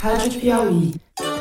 Rádio Piauí.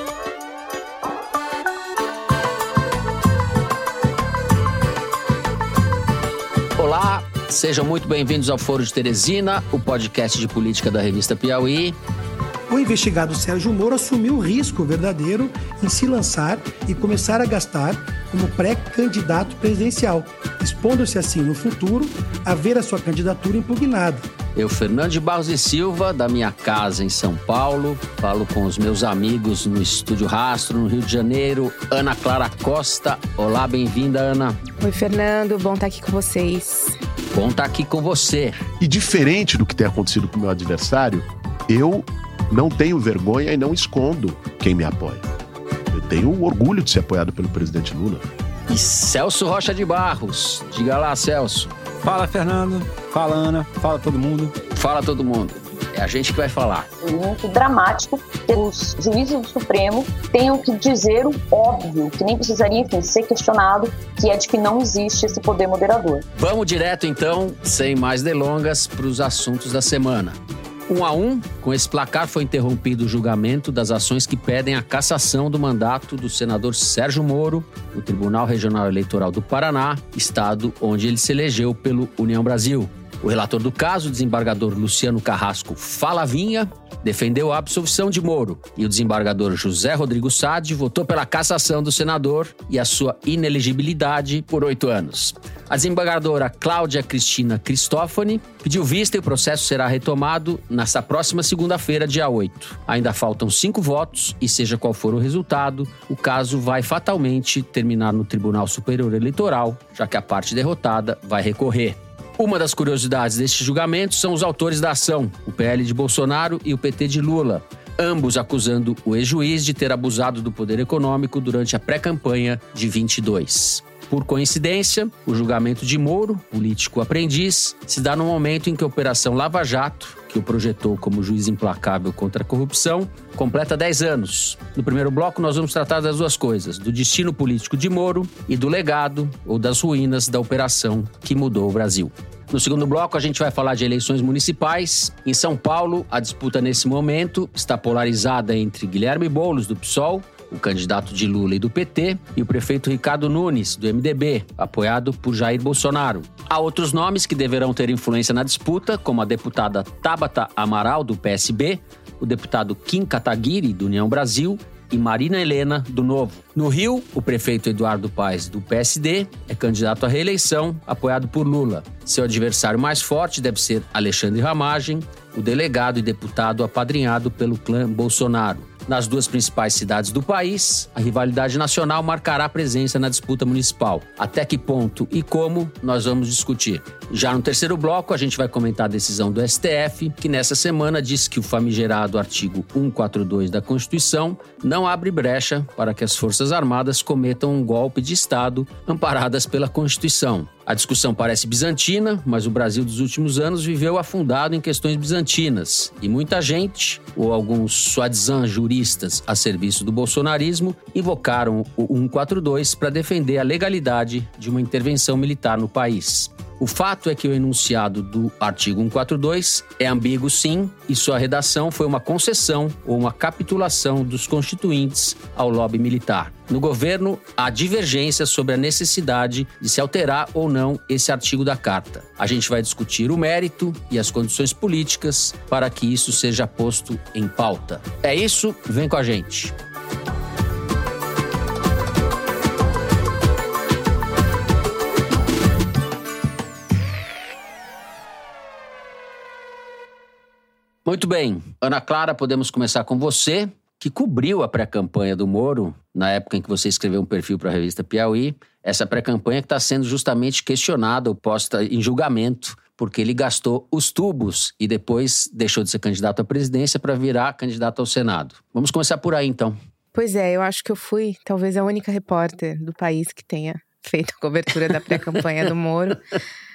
Olá, sejam muito bem-vindos ao Foro de Teresina, o podcast de política da revista Piauí. O investigado Sérgio Moro assumiu o risco verdadeiro em se lançar e começar a gastar como pré-candidato presidencial, expondo-se assim no futuro a ver a sua candidatura impugnada. Eu, Fernando de Barros e Silva, da minha casa em São Paulo, falo com os meus amigos no Estúdio Rastro, no Rio de Janeiro, Ana Clara Costa. Olá, bem-vinda, Ana. Oi, Fernando, bom estar aqui com vocês. Bom estar aqui com você. E diferente do que tem acontecido com o meu adversário, eu não tenho vergonha e não escondo quem me apoia. Eu tenho orgulho de ser apoiado pelo presidente Lula. E Celso Rocha de Barros. Diga lá, Celso. Fala, Fernando. Fala, Ana. Fala, todo mundo. Fala, todo mundo. É a gente que vai falar. É muito dramático que os juízes do Supremo tenham que dizer o óbvio, que nem precisaria, enfim, ser questionado, que é de que não existe esse poder moderador. Vamos direto, então, sem mais delongas, para os assuntos da semana. 1-1, com esse placar foi interrompido o julgamento das ações que pedem a cassação do mandato do senador Sérgio Moro no Tribunal Regional Eleitoral do Paraná, estado onde ele se elegeu pelo União Brasil. O relator do caso, o desembargador Luciano Carrasco Falavinha, defendeu a absolvição de Moro e o desembargador José Rodrigo Sade votou pela cassação do senador e a sua inelegibilidade por 8 anos. A desembargadora Cláudia Cristina Cristófani pediu vista e o processo será retomado nesta próxima segunda-feira, dia 8. Ainda faltam 5 votos e, seja qual for o resultado, o caso vai fatalmente terminar no Tribunal Superior Eleitoral, já que a parte derrotada vai recorrer. Uma das curiosidades deste julgamento são os autores da ação, o PL de Bolsonaro e o PT de Lula, ambos acusando o ex-juiz de ter abusado do poder econômico durante a pré-campanha de 22. Por coincidência, o julgamento de Moro, político aprendiz, se dá no momento em que a Operação Lava Jato, que o projetou como juiz implacável contra a corrupção, completa 10 anos. No primeiro bloco, nós vamos tratar das duas coisas, do destino político de Moro e do legado ou das ruínas da operação que mudou o Brasil. No segundo bloco, a gente vai falar de eleições municipais. Em São Paulo, a disputa nesse momento está polarizada entre Guilherme Boulos, do PSOL, o candidato de Lula e do PT, e o prefeito Ricardo Nunes, do MDB, apoiado por Jair Bolsonaro. Há outros nomes que deverão ter influência na disputa, como a deputada Tabata Amaral, do PSB, o deputado Kim Kataguiri, do União Brasil, e Marina Helena, do Novo. No Rio, o prefeito Eduardo Paes, do PSD, é candidato à reeleição, apoiado por Lula. Seu adversário mais forte deve ser Alexandre Ramagem, o delegado e deputado apadrinhado pelo clã Bolsonaro. Nas duas principais cidades do país, a rivalidade nacional marcará a presença na disputa municipal. Até que ponto e como, nós vamos discutir. Já no terceiro bloco, a gente vai comentar a decisão do STF, que nessa semana diz que o famigerado artigo 142 da Constituição não abre brecha para que as Forças Armadas cometam um golpe de Estado amparadas pela Constituição. A discussão parece bizantina, mas o Brasil dos últimos anos viveu afundado em questões bizantinas. E muita gente, ou alguns soi-disant juristas a serviço do bolsonarismo, invocaram o 142 para defender a legalidade de uma intervenção militar no país. O fato é que o enunciado do artigo 142 é ambíguo, sim, e sua redação foi uma concessão ou uma capitulação dos constituintes ao lobby militar. No governo, há divergência sobre a necessidade de se alterar ou não esse artigo da Carta. A gente vai discutir o mérito e as condições políticas para que isso seja posto em pauta. É isso, vem com a gente. Muito bem, Ana Clara, podemos começar com você, que cobriu a pré-campanha do Moro, na época em que você escreveu um perfil para a revista Piauí, essa pré-campanha que está sendo justamente questionada ou posta em julgamento, porque ele gastou os tubos e depois deixou de ser candidato à presidência para virar candidato ao Senado. Vamos começar por aí, então. Pois é, eu acho que eu fui talvez a única repórter do país que tenha feito a cobertura da pré-campanha do Moro.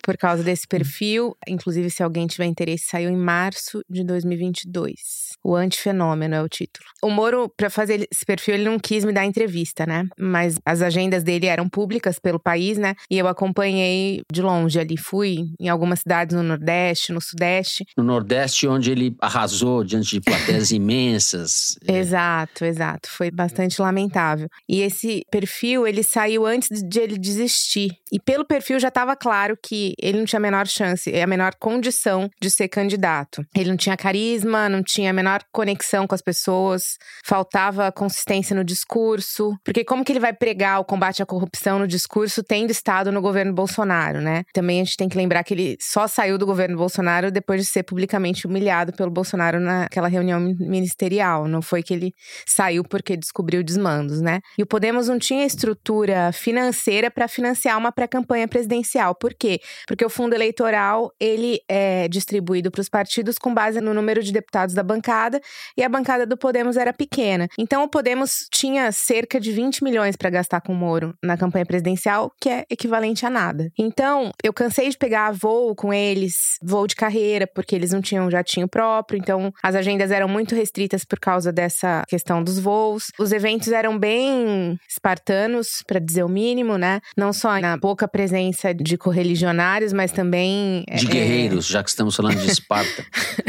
por causa desse perfil. Inclusive, se alguém tiver interesse, saiu em março de 2022. O Antifenômeno é o título. O Moro, para fazer esse perfil, ele não quis me dar entrevista, né? Mas as agendas dele eram públicas pelo país, né? E eu acompanhei de longe ali. Fui em algumas cidades no Nordeste, no Sudeste. No Nordeste, onde ele arrasou diante de plateias imensas. Exato. Foi bastante lamentável. E esse perfil, ele saiu antes de ele desistir. E pelo perfil já estava claro que ele não tinha a menor chance, a menor condição de ser candidato. Ele não tinha carisma, não tinha a menor conexão com as pessoas, faltava consistência no discurso. Porque como que ele vai pregar o combate à corrupção no discurso tendo estado no governo Bolsonaro, né? Também a gente tem que lembrar que ele só saiu do governo Bolsonaro depois de ser publicamente humilhado pelo Bolsonaro naquela reunião ministerial. Não foi que ele saiu porque descobriu desmandos, né? E o Podemos não tinha estrutura financeira para financiar uma pré-campanha presidencial. Por quê? Porque o fundo eleitoral, ele é distribuído para os partidos com base no número de deputados da bancada, e a bancada do Podemos era pequena. Então o Podemos tinha cerca de 20 milhões para gastar com o Moro na campanha presidencial, que é equivalente a nada. Então, eu cansei de pegar voo com eles, voo de carreira, porque eles não tinham jatinho próprio, então as agendas eram muito restritas por causa dessa questão dos voos. Os eventos eram bem espartanos, para dizer o mínimo, né? Não só na pouca presença de correligionários, mas também de guerreiros, já que estamos falando de Esparta.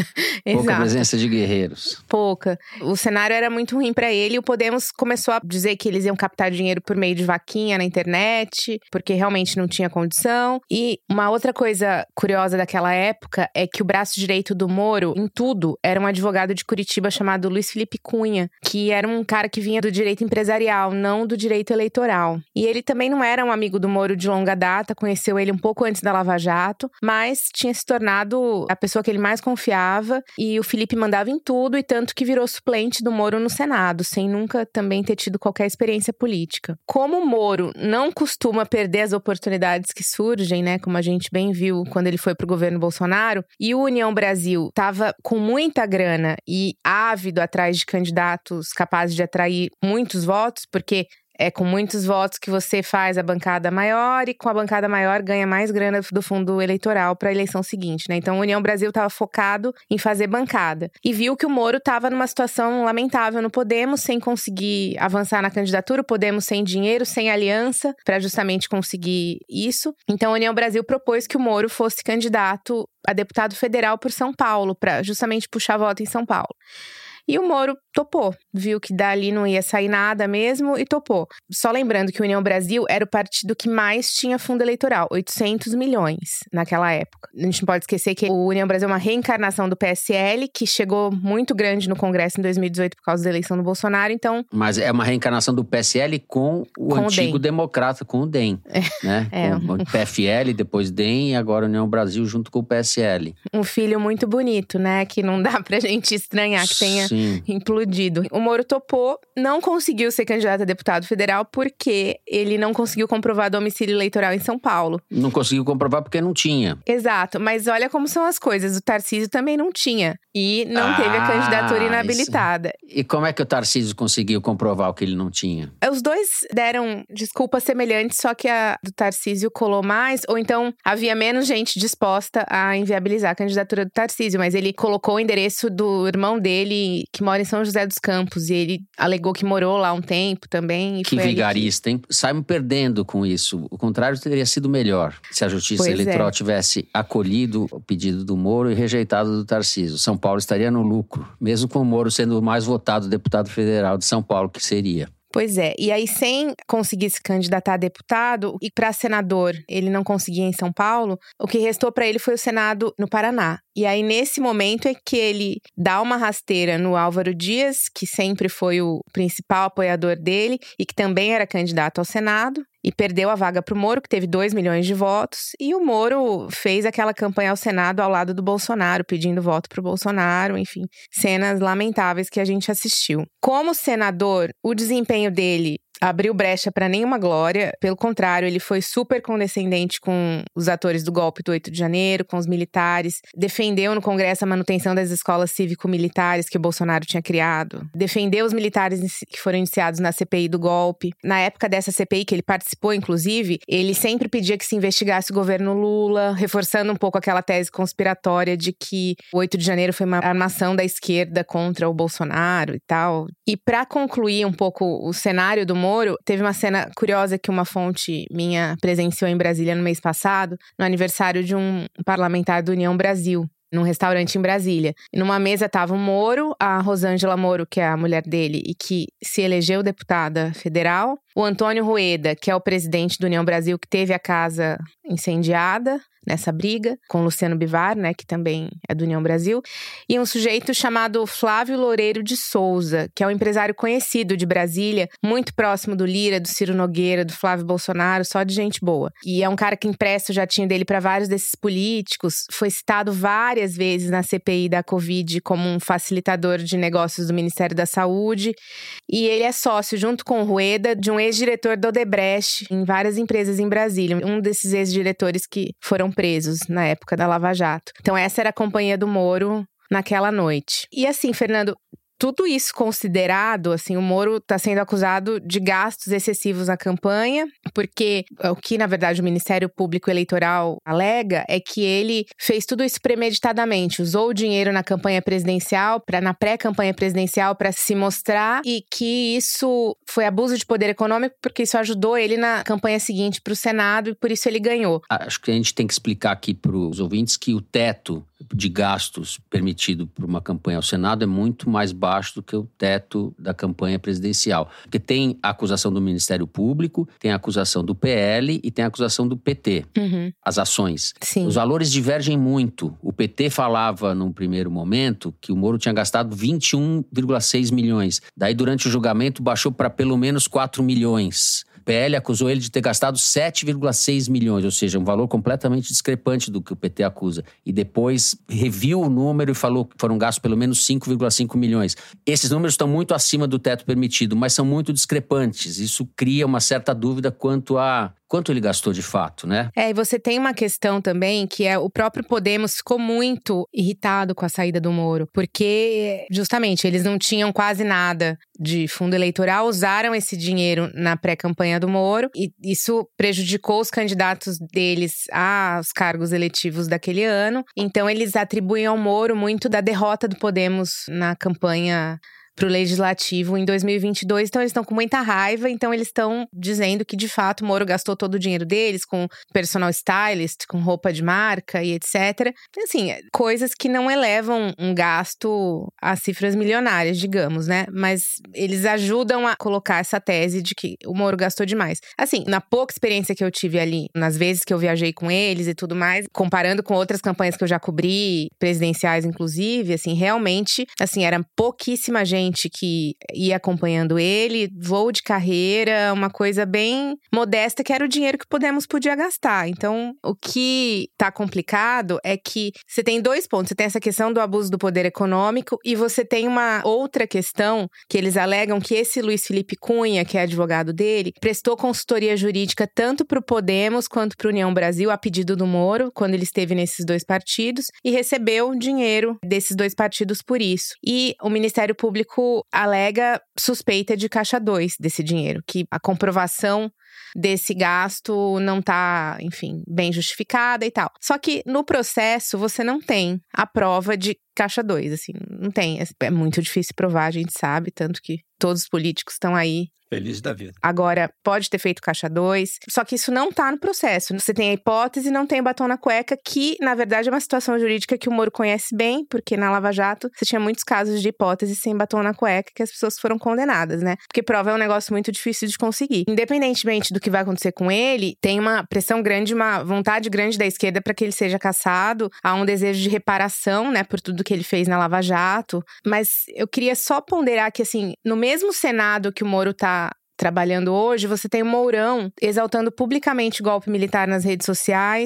Pouca presença de guerreiros. Pouca. O cenário era muito ruim para ele, e o Podemos começou a dizer que eles iam captar dinheiro por meio de vaquinha na internet, porque realmente não tinha condição. E uma outra coisa curiosa daquela época é que o braço direito do Moro, em tudo, era um advogado de Curitiba chamado Luiz Felipe Cunha, que era um cara que vinha do direito empresarial, não do direito eleitoral. E ele também não era um amigo do Moro de longa data, conheceu ele um pouco antes da Lava Jato, mas tinha se tornado a pessoa que ele mais confiava, e o Felipe mandava em tudo, e tanto que virou suplente do Moro no Senado, sem nunca também ter tido qualquer experiência política. Como o Moro não costuma perder as oportunidades que surgem, né, como a gente bem viu quando ele foi pro governo Bolsonaro, e o União Brasil estava com muita grana e ávido atrás de candidatos capazes de atrair muitos votos, porque é com muitos votos que você faz a bancada maior, e com a bancada maior ganha mais grana do fundo eleitoral para a eleição seguinte, né? Então, a União Brasil estava focado em fazer bancada. E viu que o Moro estava numa situação lamentável no Podemos, sem conseguir avançar na candidatura, o Podemos sem dinheiro, sem aliança, para justamente conseguir isso. Então, a União Brasil propôs que o Moro fosse candidato a deputado federal por São Paulo, para justamente puxar voto em São Paulo. E o Moro topou, viu que dali não ia sair nada mesmo e topou. Só lembrando que o União Brasil era o partido que mais tinha fundo eleitoral, 800 milhões naquela época. A gente não pode esquecer que o União Brasil é uma reencarnação do PSL, que chegou muito grande no Congresso em 2018 por causa da eleição do Bolsonaro, então... Mas é uma reencarnação do PSL com o antigo democrata, com o DEM, né? Com o PFL, depois DEM, e agora União Brasil junto com o PSL. Um filho muito bonito, né? Que não dá pra gente estranhar que tenha implodido. O Moro topou, não conseguiu ser candidato a deputado federal porque ele não conseguiu comprovar domicílio eleitoral em São Paulo. Não conseguiu comprovar porque não tinha. Exato, mas olha como são as coisas. O Tarcísio também não tinha e não teve a candidatura inabilitada. Isso. E como é que o Tarcísio conseguiu comprovar o que ele não tinha? Os dois deram desculpas semelhantes, só que a do Tarcísio colou mais, ou então havia menos gente disposta a inviabilizar a candidatura do Tarcísio, mas ele colocou o endereço do irmão dele, que mora em São José dos Campos, e ele alegou que morou lá um tempo também. Que vigarista, hein? Saímos perdendo com isso. O contrário teria sido melhor, se a Justiça Eleitoral tivesse acolhido o pedido do Moro e rejeitado do Tarcísio. São Paulo estaria no lucro, mesmo com o Moro sendo o mais votado deputado federal de São Paulo que seria. Pois é, e aí sem conseguir se candidatar a deputado, e para senador ele não conseguia em São Paulo, o que restou para ele foi o Senado no Paraná. E aí nesse momento é que ele dá uma rasteira no Álvaro Dias, que sempre foi o principal apoiador dele e que também era candidato ao Senado, e perdeu a vaga para o Moro, que teve 2 milhões de votos. E o Moro fez aquela campanha ao Senado ao lado do Bolsonaro, pedindo voto para o Bolsonaro, enfim, cenas lamentáveis que a gente assistiu. Como senador, o desempenho dele abriu brecha para nenhuma glória. Pelo contrário, ele foi super condescendente com os atores do golpe do 8 de janeiro, com os militares. Defendeu no Congresso a manutenção das escolas cívico-militares que o Bolsonaro tinha criado. Defendeu os militares que foram iniciados na CPI do golpe. Na época dessa CPI, que ele participou, inclusive, ele sempre pedia que se investigasse o governo Lula, reforçando um pouco aquela tese conspiratória de que o 8 de janeiro foi uma armação da esquerda contra o Bolsonaro e tal. E para concluir um pouco o cenário do Moro, teve uma cena curiosa que uma fonte minha presenciou em Brasília no mês passado, no aniversário de um parlamentar do União Brasil, num restaurante em Brasília. E numa mesa estava o Moro, a Rosângela Moro, que é a mulher dele e que se elegeu deputada federal, o Antônio Rueda, que é o presidente do União Brasil, que teve a casa incendiada nessa briga, com o Luciano Bivar, né, que também é do União Brasil, e um sujeito chamado Flávio Loureiro de Souza, que é um empresário conhecido de Brasília, muito próximo do Lira, do Ciro Nogueira, do Flávio Bolsonaro, só de gente boa. E é um cara que empresta o jatinho dele para vários desses políticos, foi citado várias vezes na CPI da Covid como um facilitador de negócios do Ministério da Saúde, e ele é sócio, junto com o Rueda, de um ex-diretor do Odebrecht em várias empresas em Brasília, um desses ex-diretores que foram presos na época da Lava Jato. Então essa era a companhia do Moro naquela noite. E assim, Fernando, tudo isso considerado, assim, o Moro está sendo acusado de gastos excessivos na campanha, porque o que, na verdade, o Ministério Público Eleitoral alega é que ele fez tudo isso premeditadamente, usou o dinheiro na campanha presidencial, na pré-campanha presidencial, para se mostrar, e que isso foi abuso de poder econômico, porque isso ajudou ele na campanha seguinte para o Senado, e por isso ele ganhou. Acho que a gente tem que explicar aqui para os ouvintes que o teto de gastos permitido por uma campanha ao Senado é muito mais baixo do que o teto da campanha presidencial. Porque tem a acusação do Ministério Público, tem a acusação do PL e tem a acusação do PT, as ações. Sim. Os valores divergem muito. O PT falava, num primeiro momento, que o Moro tinha gastado 21,6 milhões. Daí, durante o julgamento, baixou para pelo menos 4 milhões. O PL acusou ele de ter gastado 7,6 milhões, ou seja, um valor completamente discrepante do que o PT acusa. E depois reviu o número e falou que foram gastos pelo menos 5,5 milhões. Esses números estão muito acima do teto permitido, mas são muito discrepantes. Isso cria uma certa dúvida quanto a quanto ele gastou de fato, né? E você tem uma questão também, que é o próprio Podemos ficou muito irritado com a saída do Moro, porque justamente eles não tinham quase nada de fundo eleitoral, usaram esse dinheiro na pré-campanha do Moro, e isso prejudicou os candidatos deles aos cargos eletivos daquele ano. Então eles atribuem ao Moro muito da derrota do Podemos na campanha para o Legislativo em 2022, então eles estão com muita raiva, então eles estão dizendo que de fato o Moro gastou todo o dinheiro deles com personal stylist, com roupa de marca e etc. Assim, coisas que não elevam um gasto a cifras milionárias, digamos, né? Mas eles ajudam a colocar essa tese de que o Moro gastou demais. Assim, na pouca experiência que eu tive ali, nas vezes que eu viajei com eles e tudo mais, comparando com outras campanhas que eu já cobri, presidenciais inclusive, assim, realmente, assim, era pouquíssima gente que ia acompanhando ele, voo de carreira, uma coisa bem modesta, que era o dinheiro que Podemos podia gastar. Então, o que tá complicado é que você tem dois pontos. Você tem essa questão do abuso do poder econômico e você tem uma outra questão que eles alegam que esse Luiz Felipe Cunha, que é advogado dele, prestou consultoria jurídica tanto para o Podemos quanto para a União Brasil, a pedido do Moro, quando ele esteve nesses dois partidos, e recebeu dinheiro desses dois partidos por isso. E o Ministério Público alega suspeita de caixa 2 desse dinheiro, que a comprovação desse gasto não tá, enfim, bem justificada e tal. Só que no processo você não tem a prova de caixa 2, assim, não tem. É muito difícil provar, a gente sabe, tanto que todos os políticos estão aí. Feliz da vida. Agora, pode ter feito caixa 2, só que isso não tá no processo. Você tem a hipótese e não tem o batom na cueca, que, na verdade, é uma situação jurídica que o Moro conhece bem, porque na Lava Jato você tinha muitos casos de hipótese sem batom na cueca que as pessoas foram condenadas, né? Porque prova é um negócio muito difícil de conseguir. Independentemente do que vai acontecer com ele, tem uma pressão grande, uma vontade grande da esquerda para que ele seja cassado. Há um desejo de reparação, né, por tudo que ele fez na Lava Jato. Mas eu queria só ponderar que, assim, no mesmo Senado que o Moro tá trabalhando hoje, você tem o Mourão exaltando publicamente o golpe militar nas redes sociais,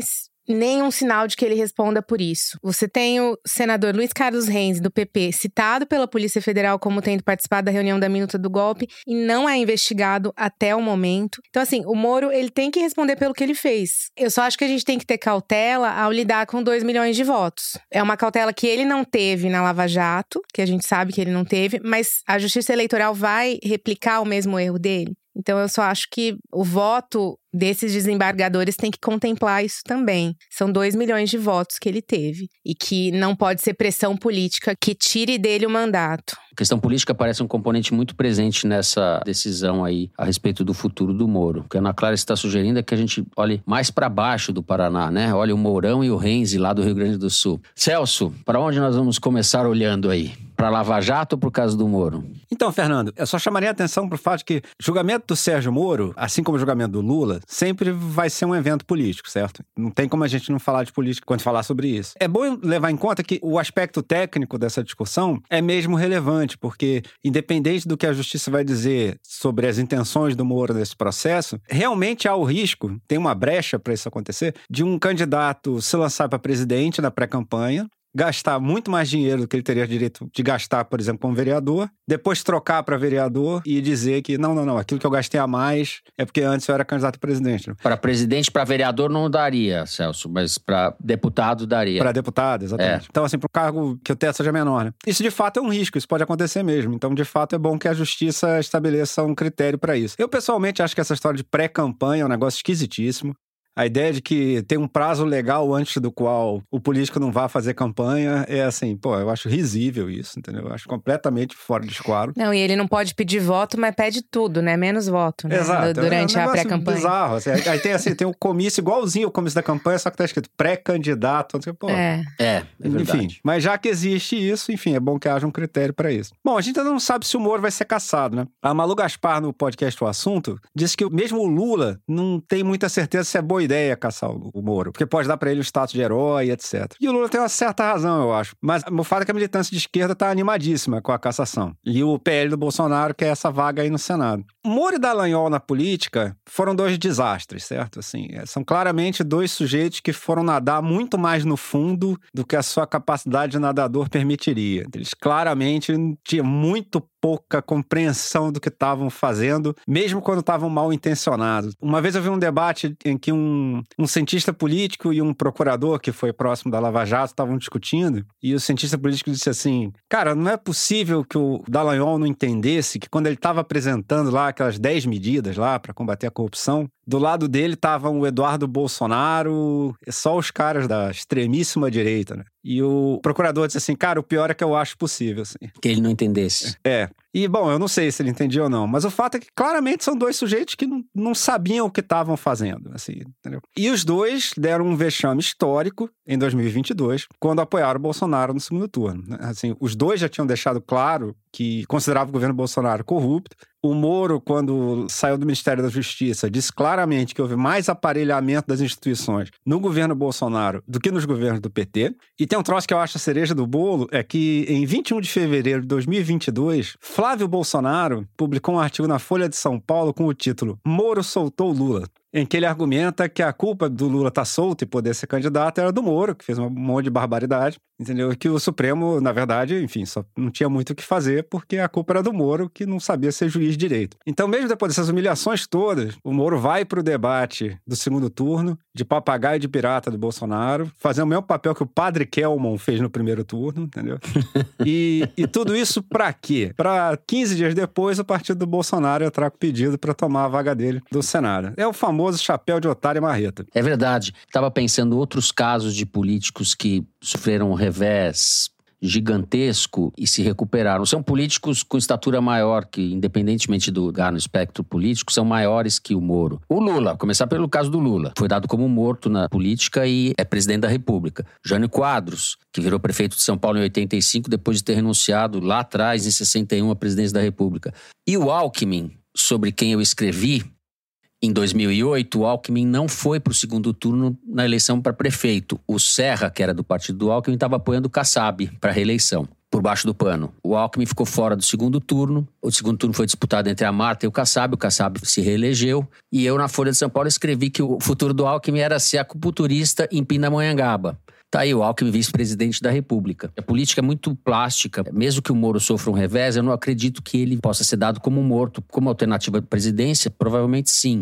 nenhum sinal de que ele responda por isso. Você tem o senador Luiz Carlos Reis, do PP, citado pela Polícia Federal como tendo participado da reunião da minuta do golpe e não é investigado até o momento. Então, assim, o Moro, ele tem que responder pelo que ele fez. Eu só acho que a gente tem que ter cautela ao lidar com 2 milhões de votos. É uma cautela que ele não teve na Lava Jato, que a gente sabe que ele não teve, mas a Justiça Eleitoral vai replicar o mesmo erro dele. Então, eu só acho que o voto desses desembargadores tem que contemplar isso também. São 2 milhões de votos que ele teve. E que não pode ser pressão política que tire dele o mandato. A questão política parece um componente muito presente nessa decisão aí a respeito do futuro do Moro. O que a Ana Clara está sugerindo é que a gente olhe mais para baixo do Paraná, né? Olha o Mourão e o Renzi lá do Rio Grande do Sul. Celso, para onde nós vamos começar olhando aí? Para Lava Jato ou por causa do Moro? Então, Fernando, eu só chamaria a atenção para o fato de que o julgamento do Sérgio Moro, assim como o julgamento do Lula, sempre vai ser um evento político, certo? Não tem como a gente não falar de política quando falar sobre isso. É bom levar em conta que o aspecto técnico dessa discussão é mesmo relevante, porque independente do que a justiça vai dizer sobre as intenções do Moro nesse processo, realmente há o risco, tem uma brecha para isso acontecer, de um candidato se lançar para presidente na pré-campanha, gastar muito mais dinheiro do que ele teria direito de gastar, por exemplo, como vereador, depois trocar para vereador e dizer que não, aquilo que eu gastei a mais é porque antes eu era candidato a presidente. Para presidente, para vereador não daria, Celso, mas para deputado daria. Para deputado, exatamente. Então, assim, para um cargo que o teto seja menor, né? Isso de fato é um risco, isso pode acontecer mesmo. Então, de fato, é bom que a justiça estabeleça um critério para isso. Eu, pessoalmente, acho que essa história de pré-campanha é um negócio esquisitíssimo. A ideia de que tem um prazo legal antes do qual o político não vá fazer campanha é assim, eu acho risível isso, entendeu? Eu acho completamente fora de esquadro. Não, e ele não pode pedir voto, mas pede tudo, né? Menos voto, né? Exato. Durante a pré-campanha. Bizarro. Assim, aí tem um comício igualzinho ao comício da campanha, só que tá escrito pré-candidato. É verdade. Enfim, mas já que existe isso, enfim, é bom que haja um critério para isso. Bom, a gente ainda não sabe se o Moro vai ser cassado, né? A Malu Gaspar, no podcast O Assunto, disse que mesmo o Lula não tem muita certeza se é boa ideia caçar o Moro, porque pode dar pra ele o status de herói, etc. E o Lula tem uma certa razão, eu acho. Mas o fato é que a militância de esquerda tá animadíssima com a cassação. E o PL do Bolsonaro quer essa vaga aí no Senado. Moro e Dallagnol na política foram 2 desastres, certo? Assim, são claramente 2 sujeitos que foram nadar muito mais no fundo do que a sua capacidade de nadador permitiria. Eles claramente tinham muito pouca compreensão do que estavam fazendo, mesmo quando estavam mal intencionados. Uma vez eu vi um debate em que um cientista político e um procurador que foi próximo da Lava Jato estavam discutindo, e o cientista político disse assim, cara, não é possível que o Dallagnol não entendesse que quando ele estava apresentando lá aquelas 10 medidas lá para combater a corrupção, do lado dele estavam o Eduardo Bolsonaro, só os caras da extremíssima direita, né? E o procurador disse assim, cara, o pior é que eu acho possível, assim. Que ele não entendesse. E, bom, eu não sei se ele entendia ou não, mas o fato é que claramente são 2 sujeitos que não sabiam o que estavam fazendo, assim, entendeu? E os 2 deram um vexame histórico em 2022, quando apoiaram o Bolsonaro no segundo turno, né? Assim, os 2 já tinham deixado claro que consideravam o governo Bolsonaro corrupto. O Moro, quando saiu do Ministério da Justiça, disse claramente que houve mais aparelhamento das instituições no governo Bolsonaro do que nos governos do PT. E tem um troço que eu acho a cereja do bolo, é que em 21 de fevereiro de 2022, Flávio Bolsonaro publicou um artigo na Folha de São Paulo com o título Moro soltou Lula, em que ele argumenta que a culpa do Lula estar solto e poder ser candidato era do Moro, que fez um monte de barbaridade, entendeu? E que o Supremo, na verdade, enfim, só não tinha muito o que fazer porque a culpa era do Moro, que não sabia ser juiz direito. Então, mesmo depois dessas humilhações todas, o Moro vai para o debate do segundo turno, de papagaio e de pirata do Bolsonaro, fazendo o mesmo papel que o padre Kelmon fez no primeiro turno, entendeu? E tudo isso para quê? Para 15 dias depois, o partido do Bolsonaro entrar com pedido para tomar a vaga dele do Senado. É o famoso chapéu de otário e marreta. É verdade. Estava pensando em outros casos de políticos que sofreram um revés gigantesco e se recuperaram. São políticos com estatura maior, que independentemente do lugar no espectro político, são maiores que o Moro. O Lula, começar pelo caso do Lula, foi dado como morto na política e é presidente da República. Jânio Quadros, que virou prefeito de São Paulo em 85, depois de ter renunciado lá atrás, em 61, à presidência da República. E o Alckmin, sobre quem eu escrevi, em 2008, o Alckmin não foi para o segundo turno na eleição para prefeito. O Serra, que era do partido do Alckmin, estava apoiando o Kassab para a reeleição. por baixo do pano. O Alckmin ficou fora do segundo turno. O segundo turno foi disputado entre a Marta e o Kassab. O Kassab se reelegeu. E eu, na Folha de São Paulo, escrevi que o futuro do Alckmin era ser acupunturista em Pindamonhangaba. Tá aí o Alckmin, vice-presidente da República. A política é muito plástica. Mesmo que o Moro sofra um revés, eu não acredito que ele possa ser dado como morto. Como alternativa à presidência, provavelmente sim.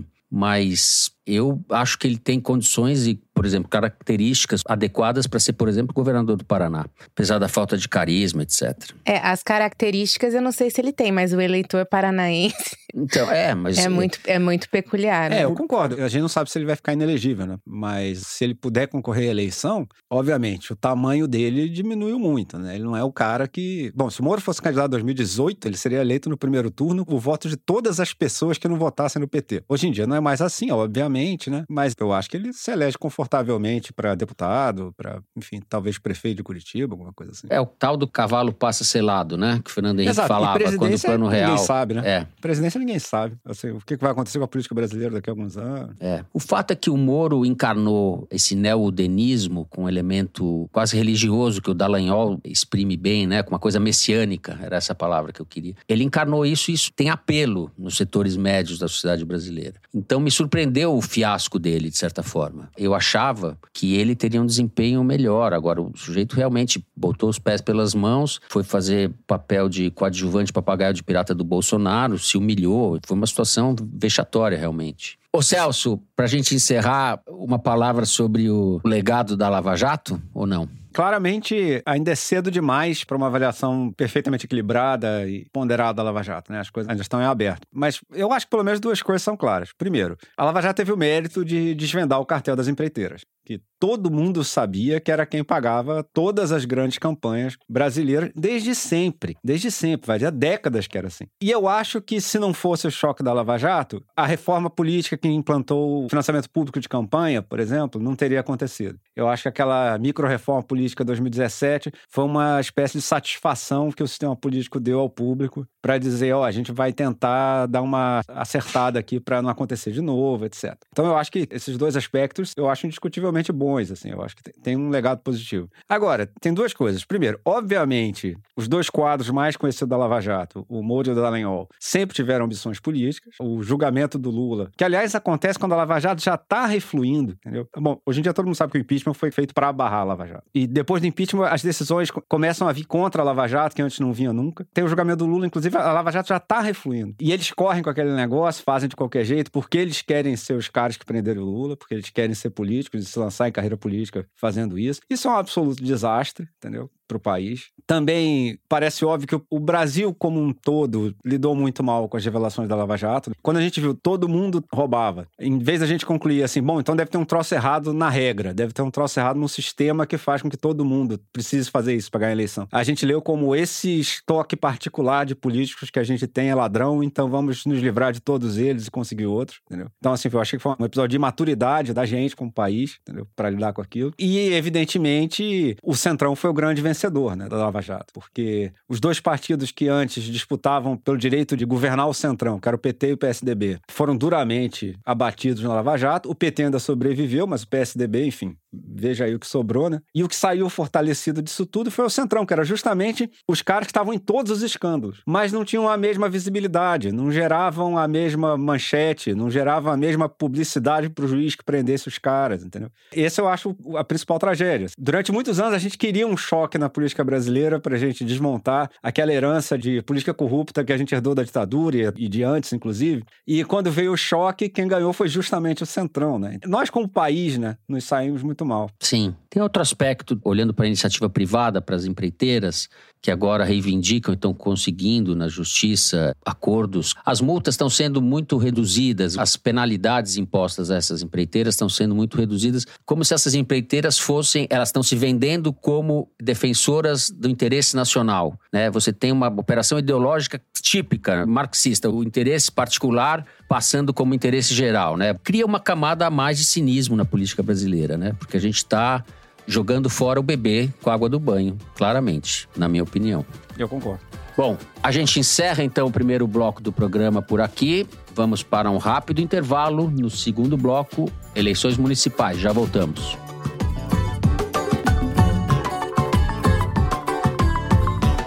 Mas eu acho que ele tem condições e, por exemplo, características adequadas para ser, por exemplo, governador do Paraná. Apesar da falta de carisma, etc. As características eu não sei se ele tem, mas o eleitor paranaense… Então, mas… É muito peculiar, né? Eu concordo. A gente não sabe se ele vai ficar inelegível, né? Mas se ele puder concorrer à eleição, obviamente, o tamanho dele diminuiu muito, né? Ele não é o cara que… Bom, se o Moro fosse candidato em 2018, ele seria eleito no primeiro turno o voto de todas as pessoas que não votassem no PT. Hoje em dia não é mais assim, obviamente, né? Mas eu acho que ele se elege confortavelmente para deputado, para, enfim, talvez prefeito de Curitiba, alguma coisa assim. É o tal do cavalo passa selado, né? Que o Fernando Henrique falava quando o Plano Real… Ninguém sabe, né? Presidência ninguém sabe. Assim, o que vai acontecer com a política brasileira daqui a alguns anos. O fato é que o Moro encarnou esse neo-udenismo com um elemento quase religioso que o Dallagnol exprime bem, né? Com uma coisa messiânica, era essa palavra que eu queria. Ele encarnou isso tem apelo nos setores médios da sociedade brasileira. Então me surpreendeu o fiasco dele, de certa forma. Eu achava que ele teria um desempenho melhor. Agora, o sujeito realmente botou os pés pelas mãos, foi fazer papel de coadjuvante papagaio de pirata do Bolsonaro, se humilhou. Foi uma situação vexatória, realmente. Ô Celso, pra gente encerrar, uma palavra sobre o legado da Lava Jato, ou não? Claramente, ainda é cedo demais para uma avaliação perfeitamente equilibrada e ponderada da Lava Jato, né? As coisas ainda estão em aberto. Mas eu acho que pelo menos duas coisas são claras. Primeiro, a Lava Jato teve o mérito de desvendar o cartel das empreiteiras, que todo mundo sabia que era quem pagava todas as grandes campanhas brasileiras desde sempre, há décadas que era assim. E eu acho que se não fosse o choque da Lava Jato, a reforma política que implantou o financiamento público de campanha, por exemplo, não teria acontecido. Eu acho que aquela micro-reforma política 2017 foi uma espécie de satisfação que o sistema político deu ao público para dizer, a gente vai tentar dar uma acertada aqui para não acontecer de novo, etc. Então eu acho que esses dois aspectos eu acho indiscutivelmente bons, assim, eu acho que tem um legado positivo. Agora, tem duas coisas. Primeiro, obviamente, os dois quadros mais conhecidos da Lava Jato, o Moro e o Dallagnol, sempre tiveram ambições políticas. O julgamento do Lula, que aliás acontece quando a Lava Jato já está refluindo, entendeu? Bom, hoje em dia todo mundo sabe que o impeachment foi feito para barrar a Lava Jato. E depois do impeachment, as decisões começam a vir contra a Lava Jato, que antes não vinha nunca. Tem o julgamento do Lula, inclusive a Lava Jato já está refluindo. E eles correm com aquele negócio, fazem de qualquer jeito, porque eles querem ser os caras que prenderam o Lula, porque eles querem ser políticos e se lançar em carreira política fazendo isso. Isso é um absoluto desastre, entendeu? Para o país. Também parece óbvio que o Brasil como um todo lidou muito mal com as revelações da Lava Jato. Quando a gente viu todo mundo roubava, em vez da gente concluir assim, bom, então deve ter um troço errado na regra, deve ter um troço errado no sistema que faz com que todo mundo precise fazer isso para ganhar a eleição. A gente leu como esse estoque particular de políticos que a gente tem é ladrão, então vamos nos livrar de todos eles e conseguir outros, entendeu? Então assim, eu achei que foi um episódio de imaturidade da gente como país, entendeu? Para lidar com aquilo. E evidentemente o Centrão foi o grande vencedor, né, da Lava Jato, porque os dois partidos que antes disputavam pelo direito de governar o Centrão, que era o PT e o PSDB, foram duramente abatidos na Lava Jato. O PT ainda sobreviveu, mas o PSDB, enfim, veja aí o que sobrou, né? E o que saiu fortalecido disso tudo foi o Centrão, que era justamente os caras que estavam em todos os escândalos, mas não tinham a mesma visibilidade, não geravam a mesma manchete, não geravam a mesma publicidade pro juiz que prendesse os caras, entendeu? Esse eu acho a principal tragédia. Durante muitos anos a gente queria um choque na política brasileira pra gente desmontar aquela herança de política corrupta que a gente herdou da ditadura e de antes, inclusive. E quando veio o choque, quem ganhou foi justamente o Centrão, né? Nós, como país, né, nos saímos muito mal. Sim. Tem outro aspecto, olhando para a iniciativa privada, para as empreiteiras, que agora reivindicam e estão conseguindo na justiça acordos. As multas estão sendo muito reduzidas, as penalidades impostas a essas empreiteiras estão sendo muito reduzidas, como se essas empreiteiras elas estão se vendendo como defensoras do interesse nacional, né? Você tem uma operação ideológica típica, marxista, o interesse particular passando como interesse geral, né? Cria uma camada a mais de cinismo na política brasileira, né? Porque a gente está jogando fora o bebê com a água do banho, claramente, na minha opinião. Eu concordo. Bom, a gente encerra então o primeiro bloco do programa por aqui. Vamos para um rápido intervalo. No segundo bloco, eleições municipais. Já voltamos.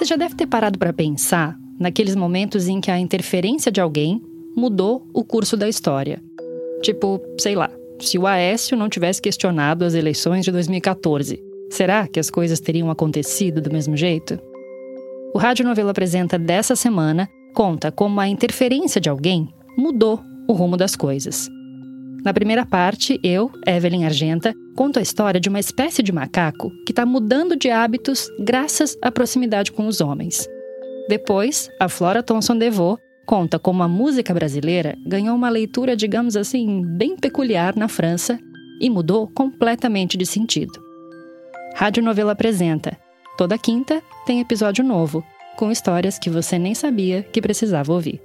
já deve ter parado para pensar naqueles momentos em que a interferência de alguém mudou o curso da história. Tipo, sei lá, se o Aécio não tivesse questionado as eleições de 2014, será que as coisas teriam acontecido do mesmo jeito? O Rádio Novelo Apresenta dessa semana conta como a interferência de alguém mudou o rumo das coisas. Na primeira parte, eu, Evelyn Argenta, conto a história de uma espécie de macaco que está mudando de hábitos graças à proximidade com os homens. Depois, a Flora Thomson-DeVoe conta como a música brasileira ganhou uma leitura, digamos assim, bem peculiar na França e mudou completamente de sentido. Rádio Novelo Apresenta. Toda quinta tem episódio novo, com histórias que você nem sabia que precisava ouvir.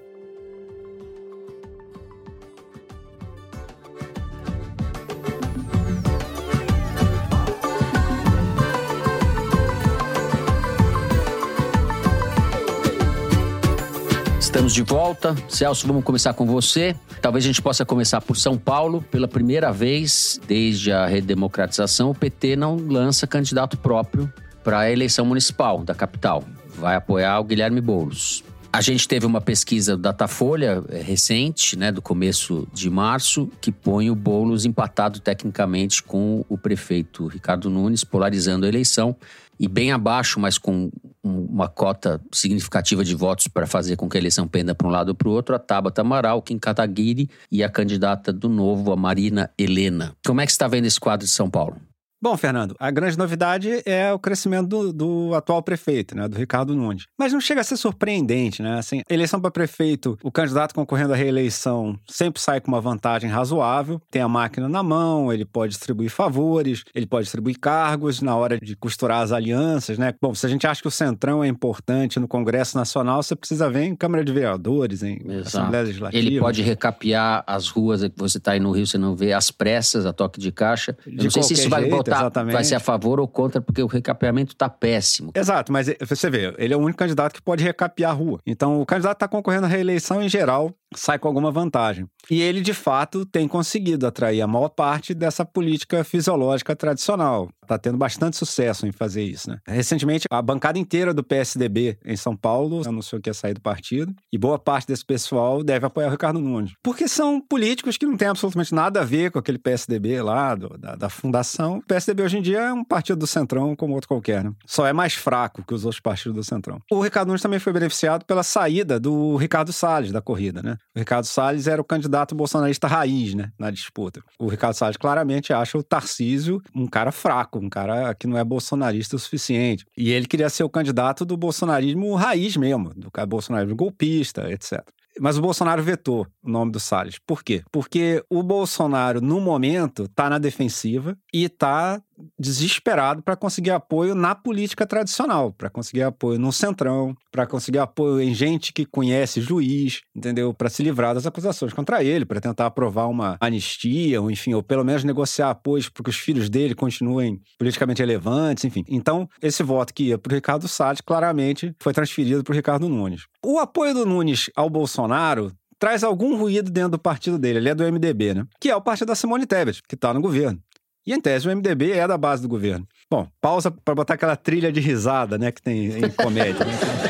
Estamos de volta. Celso, vamos começar com você. Talvez a gente possa começar por São Paulo. Pela primeira vez, desde a redemocratização, o PT não lança candidato próprio para a eleição municipal da capital. Vai apoiar o Guilherme Boulos. A gente teve uma pesquisa do Datafolha recente, do começo de março, que põe o Boulos empatado tecnicamente com o prefeito Ricardo Nunes, polarizando a eleição. E bem abaixo, mas com uma cota significativa de votos para fazer com que a eleição penda para um lado ou para o outro, a Tabata Amaral, Kim Kataguiri e a candidata do Novo, a Marina Helena. Como é que você está vendo esse quadro de São Paulo? Bom, Fernando, a grande novidade é o crescimento do atual prefeito, do Ricardo Nunes. Mas não chega a ser surpreendente, Assim, eleição para prefeito, o candidato concorrendo à reeleição sempre sai com uma vantagem razoável, tem a máquina na mão, ele pode distribuir favores, ele pode distribuir cargos na hora de costurar as alianças, Bom, se a gente acha que o Centrão é importante no Congresso Nacional, você precisa ver em Câmara de Vereadores, em Assembleia Legislativa. Ele pode recapear as ruas, que você está aí no Rio, você não vê as pressas, a toque de caixa. Eu não sei se isso vai botar. Exatamente. Vai ser a favor ou contra, porque o recapeamento está péssimo. Exato, mas você vê, ele é o único candidato que pode recapear a rua. Então, o candidato está concorrendo à reeleição, em geral, sai com alguma vantagem. E ele, de fato, tem conseguido atrair a maior parte dessa política fisiológica tradicional. Está tendo bastante sucesso em fazer isso, Recentemente, a bancada inteira do PSDB em São Paulo anunciou que ia sair do partido. E boa parte desse pessoal deve apoiar o Ricardo Nunes. Porque são políticos que não têm absolutamente nada a ver com aquele PSDB lá, da fundação. O PSDB hoje em dia é um partido do Centrão como outro qualquer, Só é mais fraco que os outros partidos do Centrão. O Ricardo Nunes também foi beneficiado pela saída do Ricardo Salles da corrida, O Ricardo Salles era o candidato bolsonarista raiz, na disputa. O Ricardo Salles claramente acha o Tarcísio um cara fraco, um cara que não é bolsonarista o suficiente. E ele queria ser o candidato do bolsonarismo raiz mesmo, do bolsonarismo golpista, etc. Mas o Bolsonaro vetou o nome do Salles. Por quê? Porque o Bolsonaro, no momento, está na defensiva e está desesperado para conseguir apoio na política tradicional, para conseguir apoio no Centrão, para conseguir apoio em gente que conhece juiz, entendeu? Para se livrar das acusações contra ele, para tentar aprovar uma anistia, ou enfim, ou pelo menos negociar apoios para que os filhos dele continuem politicamente relevantes, enfim. Então, esse voto que ia para o Ricardo Salles, claramente, foi transferido para o Ricardo Nunes. O apoio do Nunes ao Bolsonaro traz algum ruído dentro do partido dele, ele é do MDB, que é o partido da Simone Tebet, que está no governo. E, em tese, o MDB é da base do governo. Bom, pausa para botar aquela trilha de risada, que tem em comédia.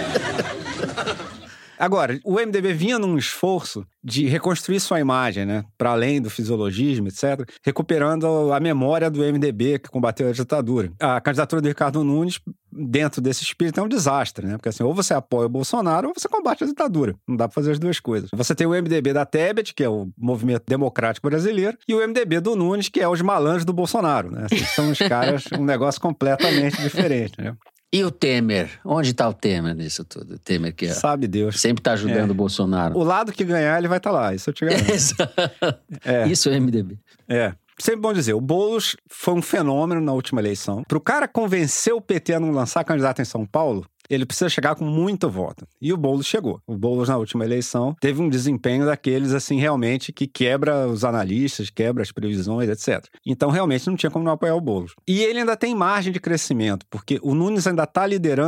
Agora, o MDB vinha num esforço de reconstruir sua imagem, para além do fisiologismo, etc., recuperando a memória do MDB que combateu a ditadura. A candidatura do Ricardo Nunes, dentro desse espírito, é um desastre, Porque assim, ou você apoia o Bolsonaro ou você combate a ditadura. Não dá para fazer as duas coisas. Você tem o MDB da Tebet, que é o Movimento Democrático Brasileiro, e o MDB do Nunes, que é os malandros do Bolsonaro, Assim, são os caras, um negócio completamente diferente, E o Temer? Onde está o Temer nisso tudo? O Temer que sabe Deus. Sempre está ajudando o Bolsonaro. O lado que ganhar, ele vai estar lá, isso eu te garanto. Isso é MDB. Sempre bom dizer, o Boulos foi um fenômeno na última eleição. Para o cara convencer o PT a não lançar candidato em São Paulo, ele precisa chegar com muito voto. E o Boulos chegou. O Boulos, na última eleição, teve um desempenho daqueles, assim, realmente, que quebra os analistas, quebra as previsões, etc. Então, realmente, não tinha como não apoiar o Boulos. E ele ainda tem margem de crescimento, porque o Nunes ainda está liderando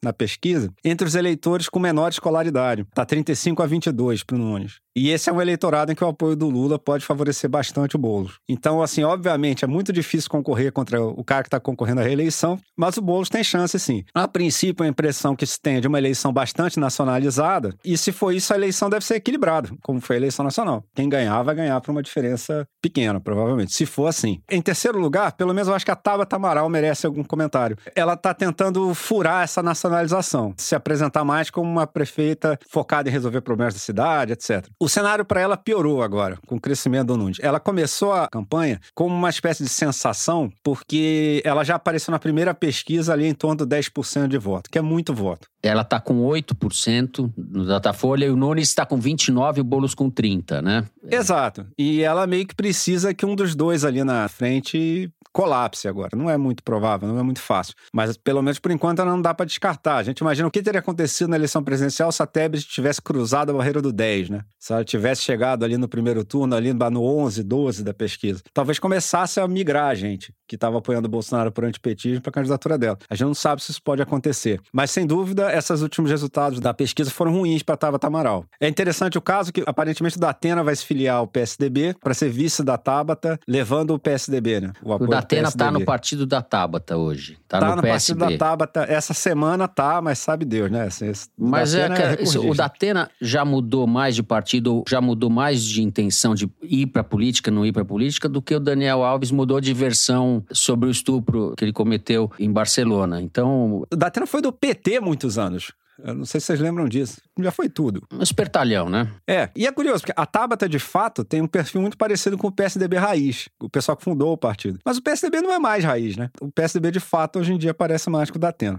na pesquisa entre os eleitores com menor escolaridade. Está 35-22 para o Nunes. E esse é um eleitorado em que o apoio do Lula pode favorecer bastante o Boulos. Então, assim, obviamente, é muito difícil concorrer contra o cara que está concorrendo à reeleição, mas o Boulos tem chance, sim. A princípio, a impressão que se tem é de uma eleição bastante nacionalizada, e se for isso, a eleição deve ser equilibrada, como foi a eleição nacional. Quem ganhar, vai ganhar por uma diferença pequena, provavelmente, se for assim. Em terceiro lugar, pelo menos eu acho que a Tabata Amaral merece algum comentário. Ela está tentando furar essa nacionalização, se apresentar mais como uma prefeita focada em resolver problemas da cidade, etc. O cenário para ela piorou agora, com o crescimento do Nunes. Ela começou a campanha como uma espécie de sensação, porque ela já apareceu na primeira pesquisa ali em torno de 10% de voto, que é muito voto. Ela está com 8% no Datafolha e o Nunes está com 29% e o Boulos com 30%, né? Exato. E ela meio que precisa que um dos dois ali na frente colapse agora. Não é muito provável, não é muito fácil. Mas, pelo menos por enquanto, não dá para descartar. A gente imagina o que teria acontecido na eleição presidencial se a Tebet tivesse cruzado a barreira do 10, né? Se ela tivesse chegado ali no primeiro turno, ali no 11, 12 da pesquisa. Talvez começasse a migrar a gente que estava apoiando o Bolsonaro por antipetismo para a candidatura dela. A gente não sabe se isso pode acontecer. Mas, sem dúvida, esses últimos resultados da pesquisa foram ruins para a Tabata Amaral. É interessante o caso que, aparentemente, o Datena vai se filiar ao PSDB para ser vice da Tabata, levando o PSDB, né? O Datena está no partido da Tabata hoje. Está no partido da Tabata. Essa semana tá, mas sabe Deus, né? Mas o Datena já mudou mais de partido, já mudou mais de intenção de ir para a política, não ir para a política, do que o Daniel Alves mudou de versão sobre o estupro que ele cometeu em Barcelona. Então, o Datena foi do PT há muitos anos. Eu não sei se vocês lembram disso. Já foi tudo. Um espertalhão, né? E é curioso, porque a Tabata, de fato, tem um perfil muito parecido com o PSDB raiz, o pessoal que fundou o partido. Mas o PSDB não é mais raiz, né? O PSDB, de fato, hoje em dia parece mais com o Datena.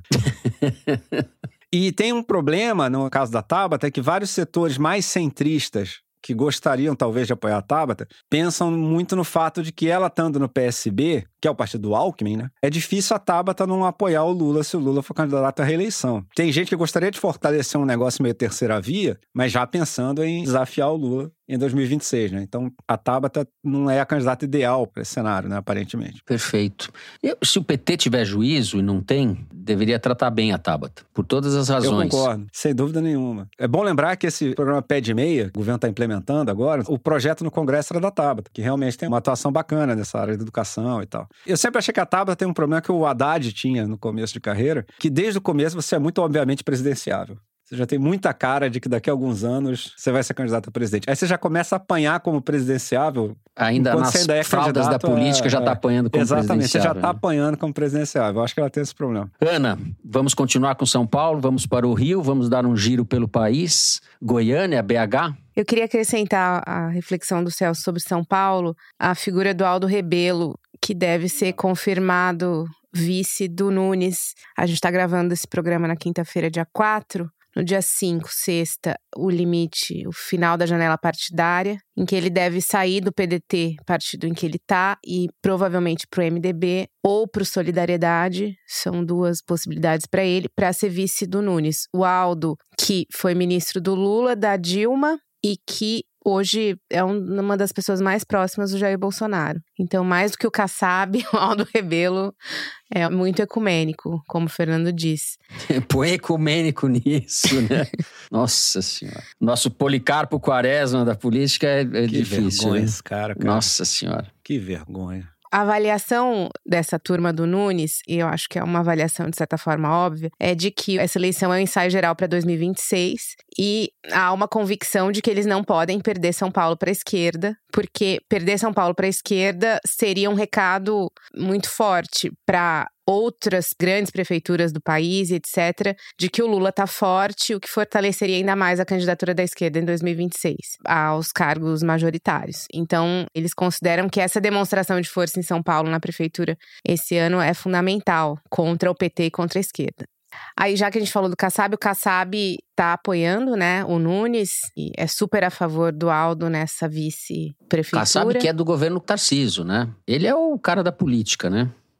E tem um problema, no caso da Tabata, é que vários setores mais centristas que gostariam, talvez, de apoiar a Tabata, pensam muito no fato de que ela estando no PSB, que é o partido do Alckmin, né? É difícil a Tabata não apoiar o Lula se o Lula for candidato à reeleição. Tem gente que gostaria de fortalecer um negócio meio terceira via, mas já pensando em desafiar o Lula em 2026, né? Então, a Tabata não é a candidata ideal para esse cenário, né? Aparentemente. Perfeito. Se o PT tiver juízo e não tem, deveria tratar bem a Tabata, por todas as razões. Eu concordo, sem dúvida nenhuma. É bom lembrar que esse programa Pé de Meia, o governo está implementando agora, o projeto no Congresso era da Tabata, que realmente tem uma atuação bacana nessa área de educação e tal. Eu sempre achei que a Tabata tem um problema que o Haddad tinha no começo de carreira, que desde o começo você é muito, obviamente, presidenciável. Você já tem muita cara de que daqui a alguns anos você vai ser candidato a presidente. Aí você já começa a apanhar como presidenciável. Ainda nas fraldas da política já está apanhando como presidenciável. Exatamente, você já está apanhando como presidenciável. Eu acho que ela tem esse problema. Ana, vamos continuar com São Paulo, vamos para o Rio, vamos dar um giro pelo país. Goiânia, BH. Eu queria acrescentar a reflexão do Celso sobre São Paulo, a figura do Aldo Rebelo, que deve ser confirmado vice do Nunes. A gente está gravando esse programa na quinta-feira, dia 4. No dia 5, sexta, o limite, o final da janela partidária, em que ele deve sair do PDT, partido em que ele está, e provavelmente para o MDB ou para o Solidariedade. São duas possibilidades para ele, para ser vice do Nunes. O Aldo, que foi ministro do Lula, da Dilma, e que hoje é uma das pessoas mais próximas do Jair Bolsonaro. Então, mais do que o Kassab, o Aldo Rebelo é muito ecumênico, como o Fernando disse. Põe ecumênico nisso, né? Nossa Senhora. Nosso Policarpo Quaresma da política é difícil. Que vergonha esse cara. Nossa Senhora. Que vergonha. A avaliação dessa turma do Nunes, e eu acho que é uma avaliação de certa forma óbvia, é de que essa eleição é um ensaio geral para 2026 e há uma convicção de que eles não podem perder São Paulo para a esquerda, porque perder São Paulo para a esquerda seria um recado muito forte para outras grandes prefeituras do país, etc., de que o Lula tá forte, o que fortaleceria ainda mais a candidatura da esquerda em 2026, aos cargos majoritários. Então, eles consideram que essa demonstração de força em São Paulo na prefeitura esse ano é fundamental contra o PT e contra a esquerda. Aí, já que a gente falou do Kassab, o Kassab tá apoiando, né, o Nunes e é super a favor do Aldo nessa vice-prefeitura. Kassab que é do governo Tarcísio, né? Ele é o cara da política, né?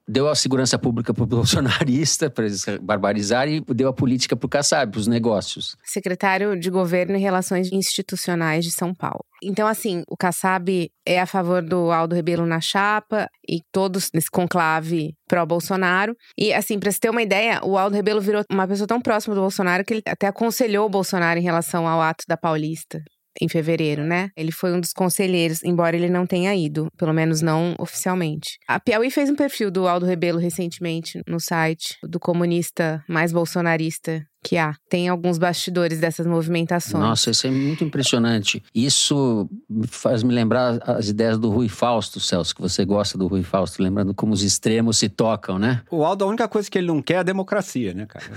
deu a segurança pública pro bolsonarista, para eles barbarizarem, e deu a política pro Kassab, pros negócios. Secretário de Governo e Relações Institucionais de São Paulo. Então, assim, o Kassab é a favor do Aldo Rebelo na chapa e todos nesse conclave pró-Bolsonaro. E, assim, pra você ter uma ideia, o Aldo Rebelo virou uma pessoa tão próxima do Bolsonaro que ele até aconselhou o Bolsonaro em relação ao ato da Paulista. Em fevereiro, né? Ele foi um dos conselheiros, embora ele não tenha ido, pelo menos não oficialmente. A Piauí fez um perfil do Aldo Rebelo recentemente no site do comunista mais bolsonarista que há. Tem alguns bastidores dessas movimentações. Nossa, isso é muito impressionante. Isso faz me lembrar as ideias do Rui Fausto, Celso, que você gosta do Rui Fausto, lembrando como os extremos se tocam, né? O Aldo, a única coisa que ele não quer é a democracia, né, cara?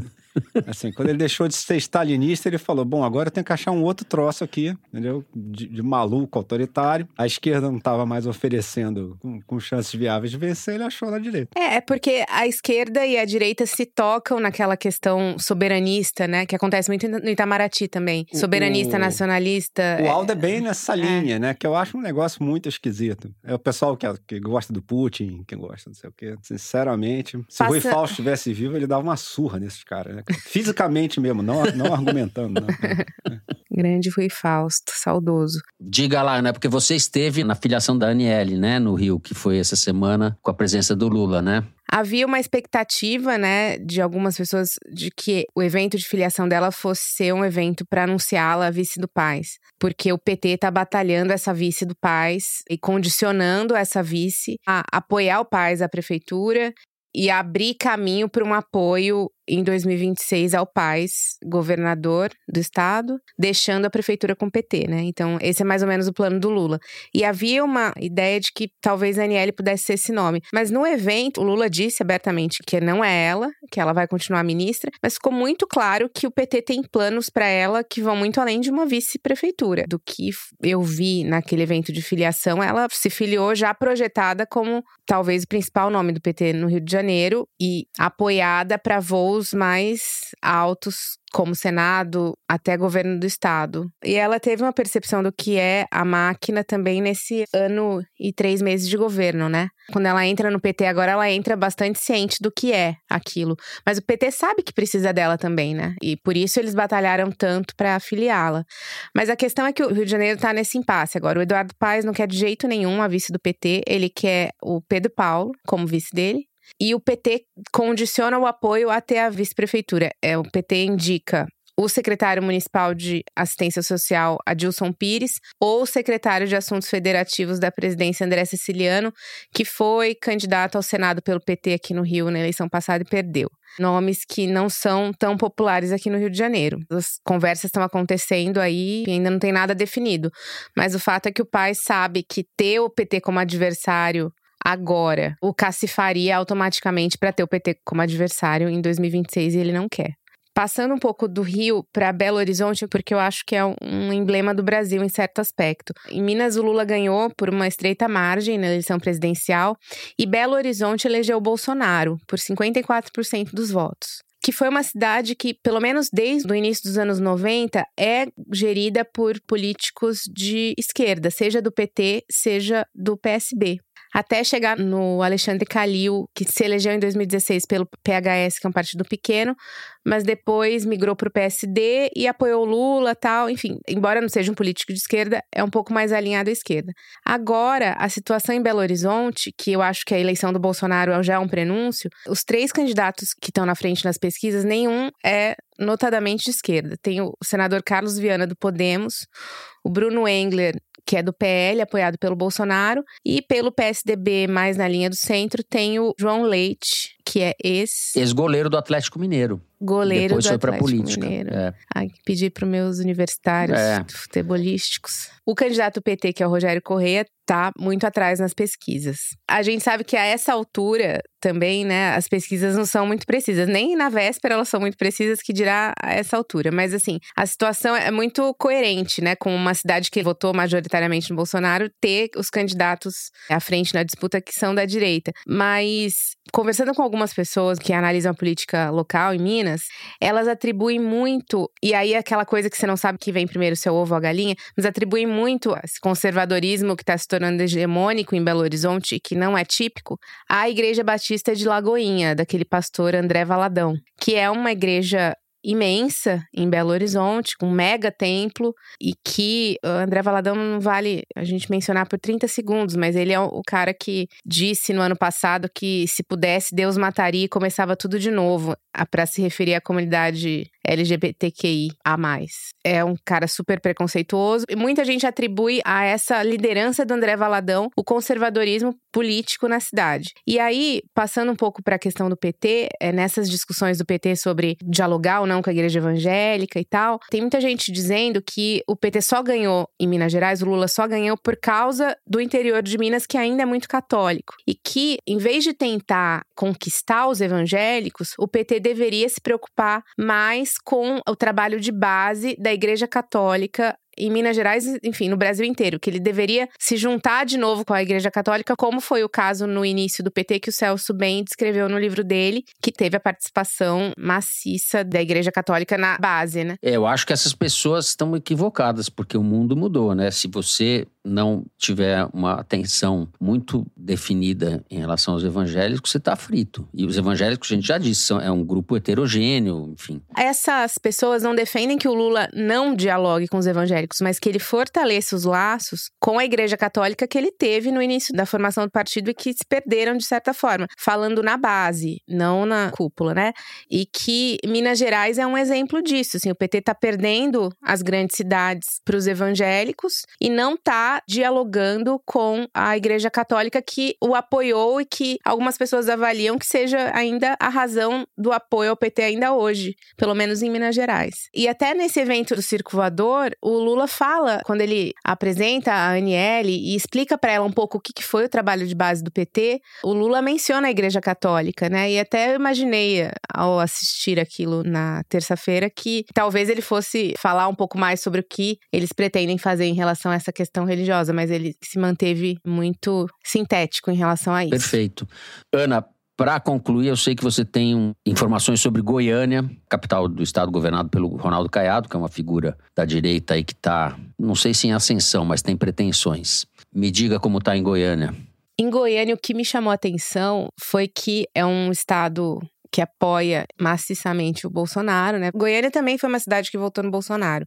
Assim, quando ele deixou de ser stalinista, ele falou, bom, agora eu tenho que achar um outro troço aqui, entendeu? De maluco, autoritário. A esquerda não estava mais oferecendo com chances viáveis de vencer, ele achou na direita. É porque a esquerda e a direita se tocam naquela questão soberanista, né? Que acontece muito no Itamaraty também. Soberanista, nacionalista. O Aldo é bem nessa linha, né? Que eu acho um negócio muito esquisito. É o pessoal que gosta do Putin, que gosta não sei o quê. Sinceramente, se o Rui Fausto estivesse vivo, ele dava uma surra nesses caras, né? Fisicamente mesmo, não argumentando. Não. Grande Rui Fausto, saudoso. Diga lá, né? Porque você esteve na filiação da Aniele, né? No Rio, que foi essa semana, com a presença do Lula, né? Havia uma expectativa, né, de algumas pessoas de que o evento de filiação dela fosse ser um evento para anunciá-la a vice do Paes. Porque o PT está batalhando essa vice do Paes e condicionando essa vice a apoiar o Paes à prefeitura e abrir caminho para um apoio em 2026 ao Paes, governador do estado, deixando a prefeitura com o PT, né? Então, esse é mais ou menos o plano do Lula. E havia uma ideia de que talvez a Aniele pudesse ser esse nome. Mas no evento, o Lula disse abertamente que não é ela, que ela vai continuar ministra, mas ficou muito claro que o PT tem planos para ela que vão muito além de uma vice-prefeitura. Do que eu vi naquele evento de filiação, ela se filiou já projetada como talvez o principal nome do PT no Rio de Janeiro e apoiada para voos mais altos, como Senado, até governo do estado. E ela teve uma percepção do que é a máquina também nesse ano e 3 meses de governo, né? Quando ela entra no PT agora, ela entra bastante ciente do que é aquilo. Mas o PT sabe que precisa dela também, né? E por isso eles batalharam tanto para afiliá-la. Mas a questão é que o Rio de Janeiro tá nesse impasse agora. O Eduardo Paes não quer de jeito nenhum a vice do PT. Ele quer o Pedro Paulo como vice dele. E o PT condiciona o apoio até a vice-prefeitura. O PT indica o secretário municipal de assistência social, Adilson Pires, ou o secretário de assuntos federativos da presidência, André Siciliano, que foi candidato ao Senado pelo PT aqui no Rio na eleição passada e perdeu. Nomes que não são tão populares aqui no Rio de Janeiro. As conversas estão acontecendo aí e ainda não tem nada definido. Mas o fato é que o Paes sabe que ter o PT como adversário agora, o cacifaria automaticamente para ter o PT como adversário em 2026 e ele não quer. Passando um pouco do Rio para Belo Horizonte, porque eu acho que é um emblema do Brasil em certo aspecto. Em Minas, o Lula ganhou por uma estreita margem na eleição presidencial e Belo Horizonte elegeu o Bolsonaro por 54% dos votos. Que foi uma cidade que, pelo menos desde o início dos anos 90, é gerida por políticos de esquerda, seja do PT, seja do PSB. Até chegar no Alexandre Calil, que se elegeu em 2016 pelo PHS, que é um partido pequeno, mas depois migrou para o PSD e apoiou Lula e tal. Enfim, embora não seja um político de esquerda, é um pouco mais alinhado à esquerda. Agora, a situação em Belo Horizonte, que eu acho que a eleição do Bolsonaro já é um prenúncio, os 3 candidatos que estão na frente nas pesquisas, nenhum é notadamente de esquerda. Tem o senador Carlos Viana, do Podemos, o Bruno Engler, que é do PL, apoiado pelo Bolsonaro, e pelo PSDB, mais na linha do centro, tem o João Leite, que é ex-goleiro do Atlético Mineiro. Goleiro depois do foi Atlético pra política. Mineiro. Pedi para os meus universitários futebolísticos. O candidato do PT, que é o Rogério Correia, tá muito atrás nas pesquisas. A gente sabe que a essa altura também, né, as pesquisas não são muito precisas. Nem na véspera elas são muito precisas, que dirá a essa altura. Mas assim, a situação é muito coerente, né, com uma cidade que votou majoritariamente no Bolsonaro, ter os candidatos à frente na disputa que são da direita. Mas conversando com algumas pessoas que analisam a política local em Minas, Minas, elas atribuem muito, e aí aquela coisa que você não sabe que vem primeiro, se é o ovo ou a galinha, mas atribuem muito esse conservadorismo que está se tornando hegemônico em Belo Horizonte e que não é típico, à Igreja Batista de Lagoinha, daquele pastor André Valadão, que é uma igreja imensa em Belo Horizonte, com um mega templo, e que o André Valadão não vale a gente mencionar por 30 segundos, mas ele é o cara que disse no ano passado que se pudesse, Deus mataria e começava tudo de novo, para se referir à comunidade LGBTQI a mais. É um cara super preconceituoso, e muita gente atribui a essa liderança do André Valadão o conservadorismo político na cidade. E aí, passando um pouco para a questão do PT, nessas discussões do PT sobre dialogar ou não com a igreja evangélica e tal, tem muita gente dizendo que o PT só ganhou em Minas Gerais, o Lula só ganhou por causa do interior de Minas, que ainda é muito católico. E que, em vez de tentar conquistar os evangélicos, o PT deveria se preocupar mais com o trabalho de base da Igreja Católica em Minas Gerais, enfim, no Brasil inteiro, que ele deveria se juntar de novo com a Igreja Católica, como foi o caso no início do PT, que o Celso bem descreveu no livro dele, que teve a participação maciça da Igreja Católica na base, né? Eu acho que essas pessoas estão equivocadas, porque o mundo mudou, né? Se você não tiver uma atenção muito definida em relação aos evangélicos, você está frito. E os evangélicos, a gente já disse, é um grupo heterogêneo, enfim. Essas pessoas não defendem que o Lula não dialogue com os evangélicos, mas que ele fortaleça os laços com a Igreja Católica que ele teve no início da formação do partido e que se perderam de certa forma, falando na base, não na cúpula, né? E que Minas Gerais é um exemplo disso, assim, o PT tá perdendo as grandes cidades para os evangélicos e não tá dialogando com a Igreja Católica que o apoiou e que algumas pessoas avaliam que seja ainda a razão do apoio ao PT ainda hoje, pelo menos em Minas Gerais. E até nesse evento do Circo Voador, o Lula fala, quando ele apresenta a Aniele e explica para ela um pouco o que foi o trabalho de base do PT, o Lula menciona a Igreja Católica, né? E até eu imaginei, ao assistir aquilo na terça-feira, que talvez ele fosse falar um pouco mais sobre o que eles pretendem fazer em relação a essa questão religiosa, mas ele se manteve muito sintético em relação a isso. Perfeito. Ana, para concluir, eu sei que você tem informações sobre Goiânia, capital do estado governado pelo Ronaldo Caiado, que é uma figura da direita aí que está, não sei se em ascensão, mas tem pretensões. Me diga como está em Goiânia. Em Goiânia, o que me chamou a atenção foi que é um estado que apoia maciçamente o Bolsonaro, né? Goiânia também foi uma cidade que votou no Bolsonaro,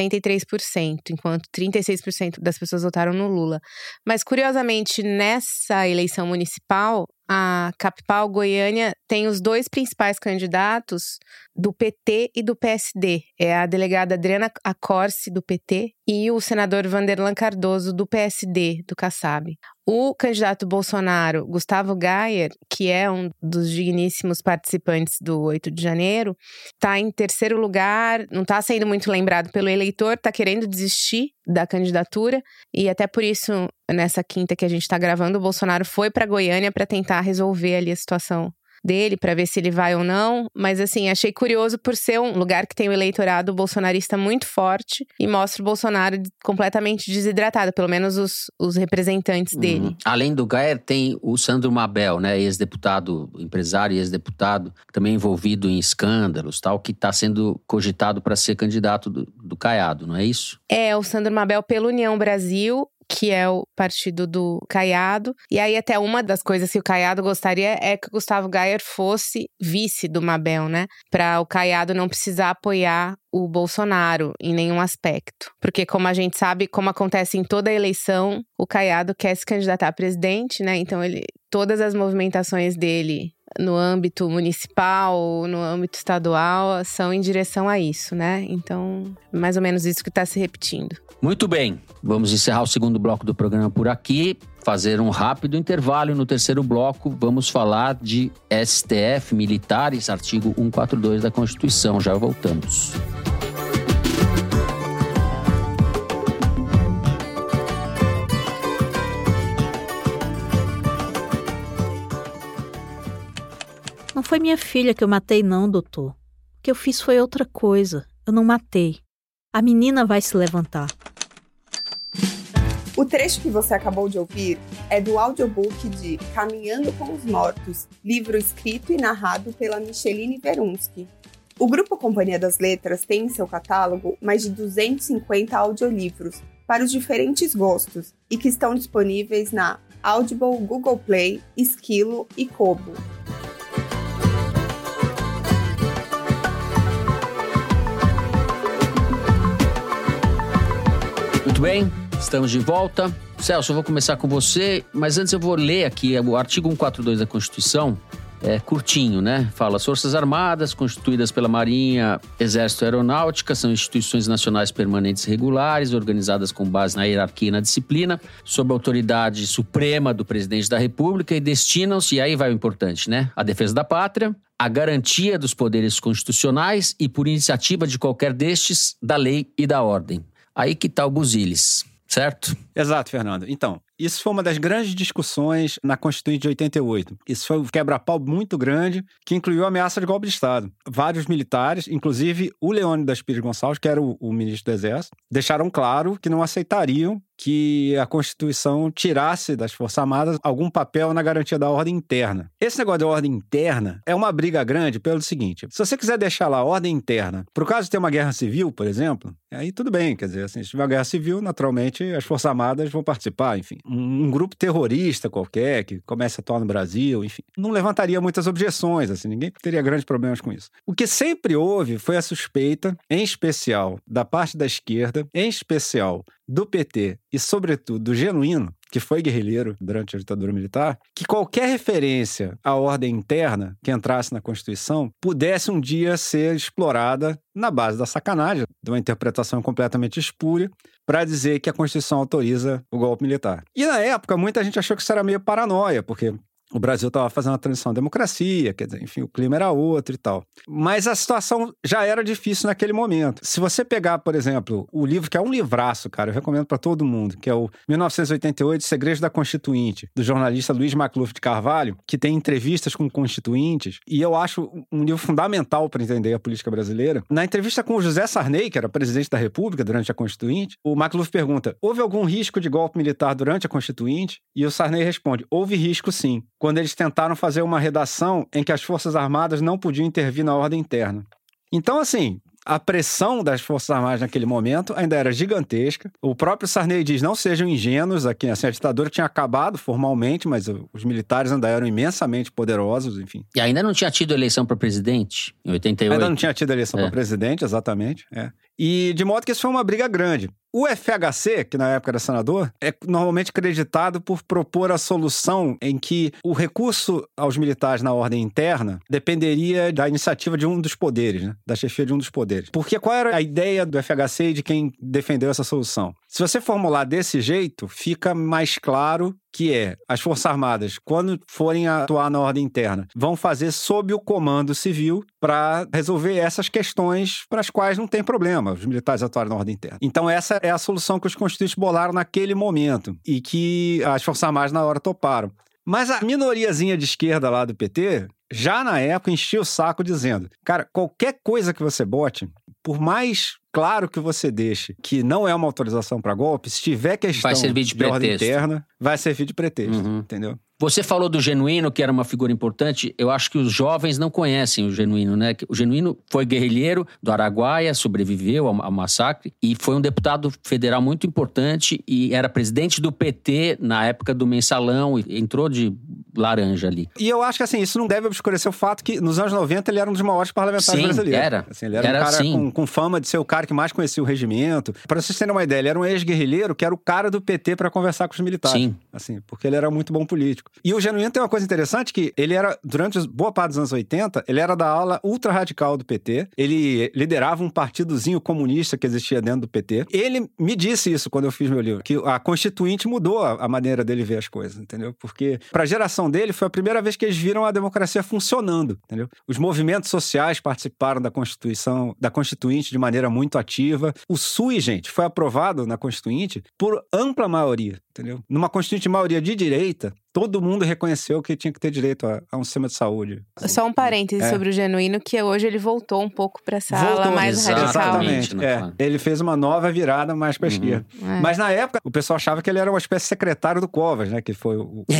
63%, enquanto 36% das pessoas votaram no Lula. Mas, curiosamente, nessa eleição municipal, a capital Goiânia tem os dois principais candidatos do PT e do PSD. É a delegada Adriana Accorsi, do PT, e o senador Vanderlan Cardoso, do PSD, do Kassab. O candidato Bolsonaro, Gustavo Gayer, que é um dos digníssimos participantes do 8 de janeiro, está em terceiro lugar, não está sendo muito lembrado pelo eleitor, está querendo desistir da candidatura, e até por isso, nessa quinta que a gente está gravando, o Bolsonaro foi para Goiânia para tentar resolver ali a situação dele, para ver se ele vai ou não, mas assim, achei curioso por ser um lugar que tem o eleitorado bolsonarista muito forte e mostra o Bolsonaro completamente desidratado, pelo menos os representantes dele. Além do Gayer, tem o Sandro Mabel, né, ex-deputado, empresário e ex-deputado, também envolvido em escândalos, tal, que está sendo cogitado para ser candidato do Caiado, não é isso? É, o Sandro Mabel pela União Brasil, que é o partido do Caiado. E aí até uma das coisas que o Caiado gostaria é que o Gustavo Gayer fosse vice do Mabel, né? Para o Caiado não precisar apoiar o Bolsonaro em nenhum aspecto. Porque como a gente sabe, como acontece em toda eleição, o Caiado quer se candidatar a presidente, né? Então todas as movimentações dele no âmbito municipal, no âmbito estadual, são em direção a isso, né? Então, mais ou menos isso que está se repetindo. Muito bem, vamos encerrar o segundo bloco do programa por aqui, fazer um rápido intervalo e no terceiro bloco vamos falar de STF, militares, artigo 142 da Constituição. Já voltamos. Não foi minha filha que eu matei não, doutor. O que eu fiz foi outra coisa. Eu não matei. A menina vai se levantar. O trecho que você acabou de ouvir é do audiobook de Caminhando com os Mortos, livro escrito e narrado pela Micheline Verunski. O Grupo Companhia das Letras tem em seu catálogo mais de 250 audiolivros para os diferentes gostos e que estão disponíveis na Audible, Google Play, Esquilo e Kobo. Muito bem, estamos de volta. Celso, eu vou começar com você, mas antes eu vou ler aqui o artigo 142 da Constituição. É curtinho, né? Fala: as Forças Armadas, constituídas pela Marinha, Exército e Aeronáutica, são instituições nacionais permanentes e regulares, organizadas com base na hierarquia e na disciplina, sob a autoridade suprema do Presidente da República e destinam-se, e aí vai o importante, né? A defesa da pátria, a garantia dos poderes constitucionais e, por iniciativa de qualquer destes, da lei e da ordem. Aí que tá o buziles, certo? Exato, Fernando. Então, isso foi uma das grandes discussões na Constituinte de 88. Isso foi um quebra-pau muito grande que incluiu a ameaça de golpe de Estado. Vários militares, inclusive o Leônidas Pires Gonçalves, que era o ministro do Exército, deixaram claro que não aceitariam que a Constituição tirasse das Forças Armadas algum papel na garantia da ordem interna. Esse negócio de ordem interna é uma briga grande pelo seguinte: se você quiser deixar lá a ordem interna, por caso de ter uma guerra civil, por exemplo, aí tudo bem, quer dizer, assim, se tiver uma guerra civil, naturalmente as Forças Armadas vão participar, enfim. Um grupo terrorista qualquer que comece a atuar no Brasil, enfim, não levantaria muitas objeções, assim, ninguém teria grandes problemas com isso. O que sempre houve foi a suspeita, em especial da parte da esquerda, em especial do PT e, sobretudo, do Genuíno, que foi guerrilheiro durante a ditadura militar, que qualquer referência à ordem interna que entrasse na Constituição pudesse um dia ser explorada na base da sacanagem, de uma interpretação completamente espúria, para dizer que a Constituição autoriza o golpe militar. E, na época, muita gente achou que isso era meio paranoia, porque o Brasil estava fazendo a transição à democracia, quer dizer, enfim, o clima era outro e tal. Mas a situação já era difícil naquele momento. Se você pegar, por exemplo, o livro, que é um livraço, cara, eu recomendo para todo mundo, que é o 1988, Segredos da Constituinte, do jornalista Luiz Macluf de Carvalho, que tem entrevistas com constituintes, e eu acho um livro fundamental para entender a política brasileira. Na entrevista com o José Sarney, que era presidente da República durante a Constituinte, o Macluf pergunta: houve algum risco de golpe militar durante a Constituinte? E o Sarney responde: houve risco sim, quando eles tentaram fazer uma redação em que as Forças Armadas não podiam intervir na ordem interna. Então, assim, a pressão das Forças Armadas naquele momento ainda era gigantesca. O próprio Sarney diz: não sejam ingênuos, aqui, assim, a ditadura tinha acabado formalmente, mas os militares ainda eram imensamente poderosos, enfim. E ainda não tinha tido eleição para presidente, em 88? Ainda não tinha tido eleição para presidente, exatamente. E de modo que isso foi uma briga grande. O FHC, que na época era senador, é normalmente creditado por propor a solução em que o recurso aos militares na ordem interna dependeria da iniciativa de um dos poderes, né? Da chefia de um dos poderes. Porque qual era a ideia do FHC e de quem defendeu essa solução? Se você formular desse jeito, fica mais claro que as Forças Armadas, quando forem atuar na ordem interna, vão fazer sob o comando civil para resolver essas questões para as quais não tem problema os militares atuarem na ordem interna. Então essa é a solução que os constituintes bolaram naquele momento e que as Forças Armadas na hora toparam. Mas a minoriazinha de esquerda lá do PT, já na época, enchia o saco dizendo: cara, qualquer coisa que você bote, por mais claro que você deixe que não é uma autorização para golpe, se tiver questão de ordem interna, vai servir de pretexto, entendeu? Você falou do Genuíno, que era uma figura importante. Eu acho que os jovens não conhecem o Genuíno, né? O Genuíno foi guerrilheiro do Araguaia, sobreviveu ao massacre e foi um deputado federal muito importante e era presidente do PT na época do Mensalão e entrou de laranja ali. E eu acho que, assim, isso não deve obscurecer o fato que nos anos 90 ele era um dos maiores parlamentares brasileiros. Era. Assim, ele era um cara com fama de ser o cara que mais conhecia o regimento. Para vocês terem uma ideia, ele era um ex-guerrilheiro que era o cara do PT para conversar com os militares. Sim. Assim, porque ele era muito bom político. E o Genuíno tem uma coisa interessante que ele era, durante boa parte dos anos 80, ele era da ala ultra-radical do PT. Ele liderava um partidozinho comunista que existia dentro do PT. Ele me disse isso quando eu fiz meu livro, que a Constituinte mudou a maneira dele ver as coisas, entendeu? Porque para a geração dele foi a primeira vez que eles viram a democracia funcionando, entendeu? Os movimentos sociais participaram da Constituinte de maneira muito ativa. O SUS, gente, foi aprovado na Constituinte por ampla maioria, entendeu? Numa Constituinte de maioria de direita, todo mundo reconheceu que tinha que ter direito a um sistema de saúde. Só um parêntese sobre o Genuíno, que hoje ele voltou um pouco para essa ala mais radical. Exatamente. Ele fez uma nova virada mais para a esquerda. Mas na época, o pessoal achava que ele era uma espécie de secretário do Covas, né? Que foi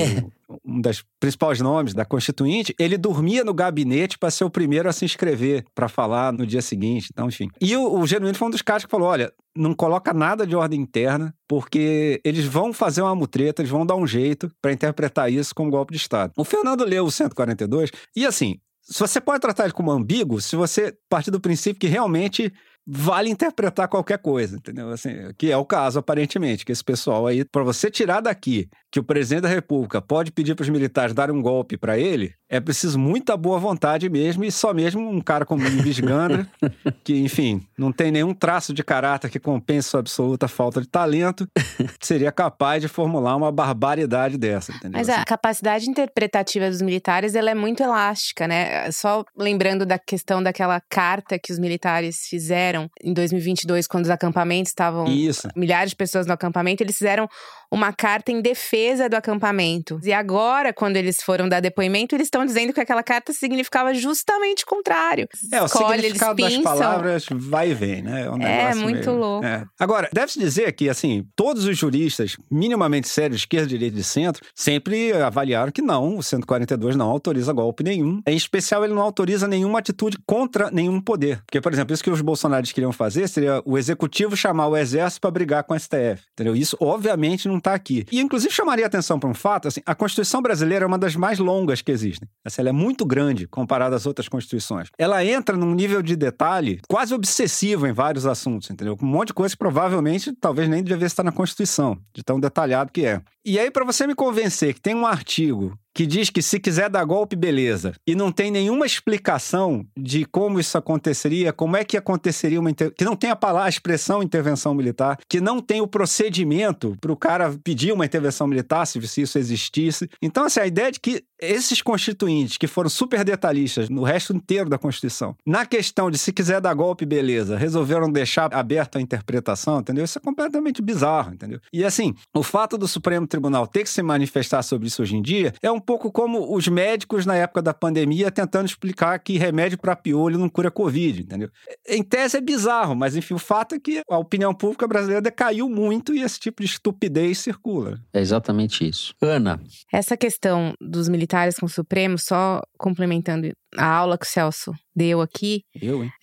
um dos principais nomes da Constituinte. Ele dormia no gabinete para ser o primeiro a se inscrever, para falar no dia seguinte. Então, enfim. E o Genuíno foi um dos caras que falou, olha, não coloca nada de ordem interna, porque eles vão fazer uma mutreta, eles vão dar um jeito para interpretar isso como golpe de Estado. O Fernando leu o 142 e, assim, se você pode tratar ele como ambíguo, se você partir do princípio que realmente vale interpretar qualquer coisa, entendeu? Assim, que é o caso, aparentemente, que esse pessoal aí, para você tirar daqui que o presidente da República pode pedir para os militares darem um golpe para ele, é preciso muita boa vontade mesmo, e só mesmo um cara como o Luiz Gandra, que, enfim, não tem nenhum traço de caráter que compense sua absoluta falta de talento, seria capaz de formular uma barbaridade dessa, entendeu? Mas a capacidade interpretativa dos militares, ela é muito elástica, né? Só lembrando da questão daquela carta que os militares fizeram em 2022, quando os acampamentos estavam... milhares de pessoas no acampamento, eles fizeram uma carta em defesa do acampamento. E agora, quando eles foram dar depoimento, eles estão dizendo que aquela carta significava justamente o contrário. O significado das palavras vai e vem, né? É muito louco. Agora, deve-se dizer que, assim, todos os juristas minimamente sérios, de esquerda, direita e de centro, sempre avaliaram que não, o 142 não autoriza golpe nenhum. Em especial, ele não autoriza nenhuma atitude contra nenhum poder. Porque, por exemplo, isso que os bolsonaristas queriam fazer seria o executivo chamar o exército para brigar com o STF, entendeu? Isso, obviamente, não está aqui. E, inclusive, chamaria atenção para um fato, assim, a Constituição brasileira é uma das mais longas que existem. Assim, ela é muito grande comparada às outras constituições. Ela entra num nível de detalhe quase obsessivo em vários assuntos, entendeu? Um monte de coisa que provavelmente, talvez nem devia estar na Constituição, de tão detalhado que é. E aí, para você me convencer que tem um artigo que diz que se quiser dar golpe, beleza, e não tem nenhuma explicação de como isso aconteceria, como é que aconteceria que não tem a expressão intervenção militar, que não tem o procedimento para o cara pedir uma intervenção militar, se isso existisse. Então, assim, a ideia de que esses constituintes, que foram super detalhistas no resto inteiro da Constituição, na questão de se quiser dar golpe, beleza, resolveram deixar aberta a interpretação, entendeu? Isso é completamente bizarro, entendeu? E, assim, o fato do Supremo Tribunal ter que se manifestar sobre isso hoje em dia é um pouco como os médicos na época da pandemia tentando explicar que remédio para piolho não cura Covid, entendeu? Em tese é bizarro, mas enfim, o fato é que a opinião pública brasileira decaiu muito e esse tipo de estupidez circula. É exatamente isso. Ana. Essa questão dos militares com o Supremo, só complementando a aula que o Celso deu aqui. Eu, hein?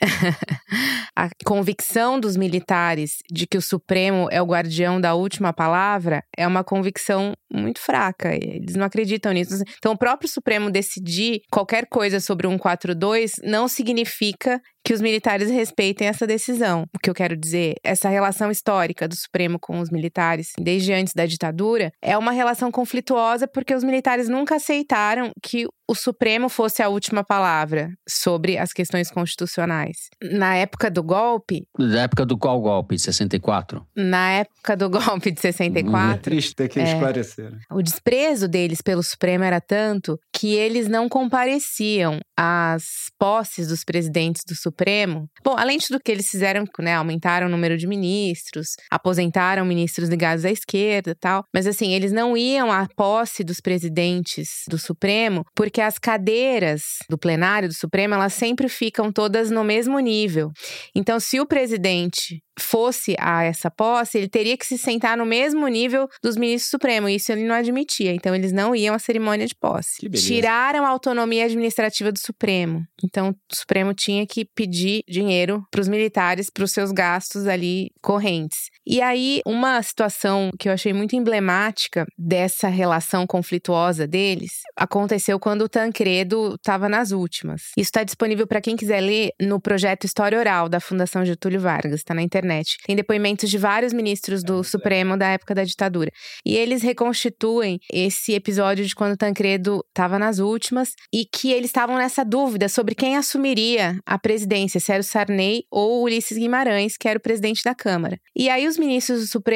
A convicção dos militares de que o Supremo é o guardião da última palavra é uma convicção muito fraca. Eles não acreditam nisso. Então, o próprio Supremo decidir qualquer coisa sobre o 142 não significa que os militares respeitem essa decisão. O que eu quero dizer, essa relação histórica do Supremo com os militares, desde antes da ditadura, é uma relação conflituosa porque os militares nunca aceitaram que o Supremo fosse a última palavra sobre as questões constitucionais. Na época do golpe... Na época do qual golpe? 64? Na época do golpe de 64... É triste ter que esclarecer. O desprezo deles pelo Supremo era tanto que eles não compareciam às posses dos presidentes do Supremo. Bom, além de tudo que eles fizeram, né, aumentaram o número de ministros, aposentaram ministros ligados à esquerda e tal, mas assim, eles não iam à posse dos presidentes do Supremo porque as cadeiras do plenário do Supremo, elas sempre ficam todas no mesmo nível. Então, se o presidente fosse a essa posse, ele teria que se sentar no mesmo nível dos ministros do Supremo, e isso ele não admitia. Então, eles não iam à cerimônia de posse. Tiraram a autonomia administrativa do Supremo. Então, o Supremo tinha que pedir dinheiro para os militares, para os seus gastos ali correntes. E aí, uma situação que eu achei muito emblemática dessa relação conflituosa deles, aconteceu quando o Tancredo estava nas últimas. Isso está disponível para quem quiser ler no projeto História Oral da Fundação Getúlio Vargas, está na internet. Tem depoimentos de vários ministros do Supremo da época da ditadura. E eles reconstituem esse episódio de quando o Tancredo estava nas últimas e que eles estavam nessa dúvida sobre quem assumiria a presidência, se era o Sarney ou o Ulisses Guimarães, que era o presidente da Câmara. E aí os ministros do Supremo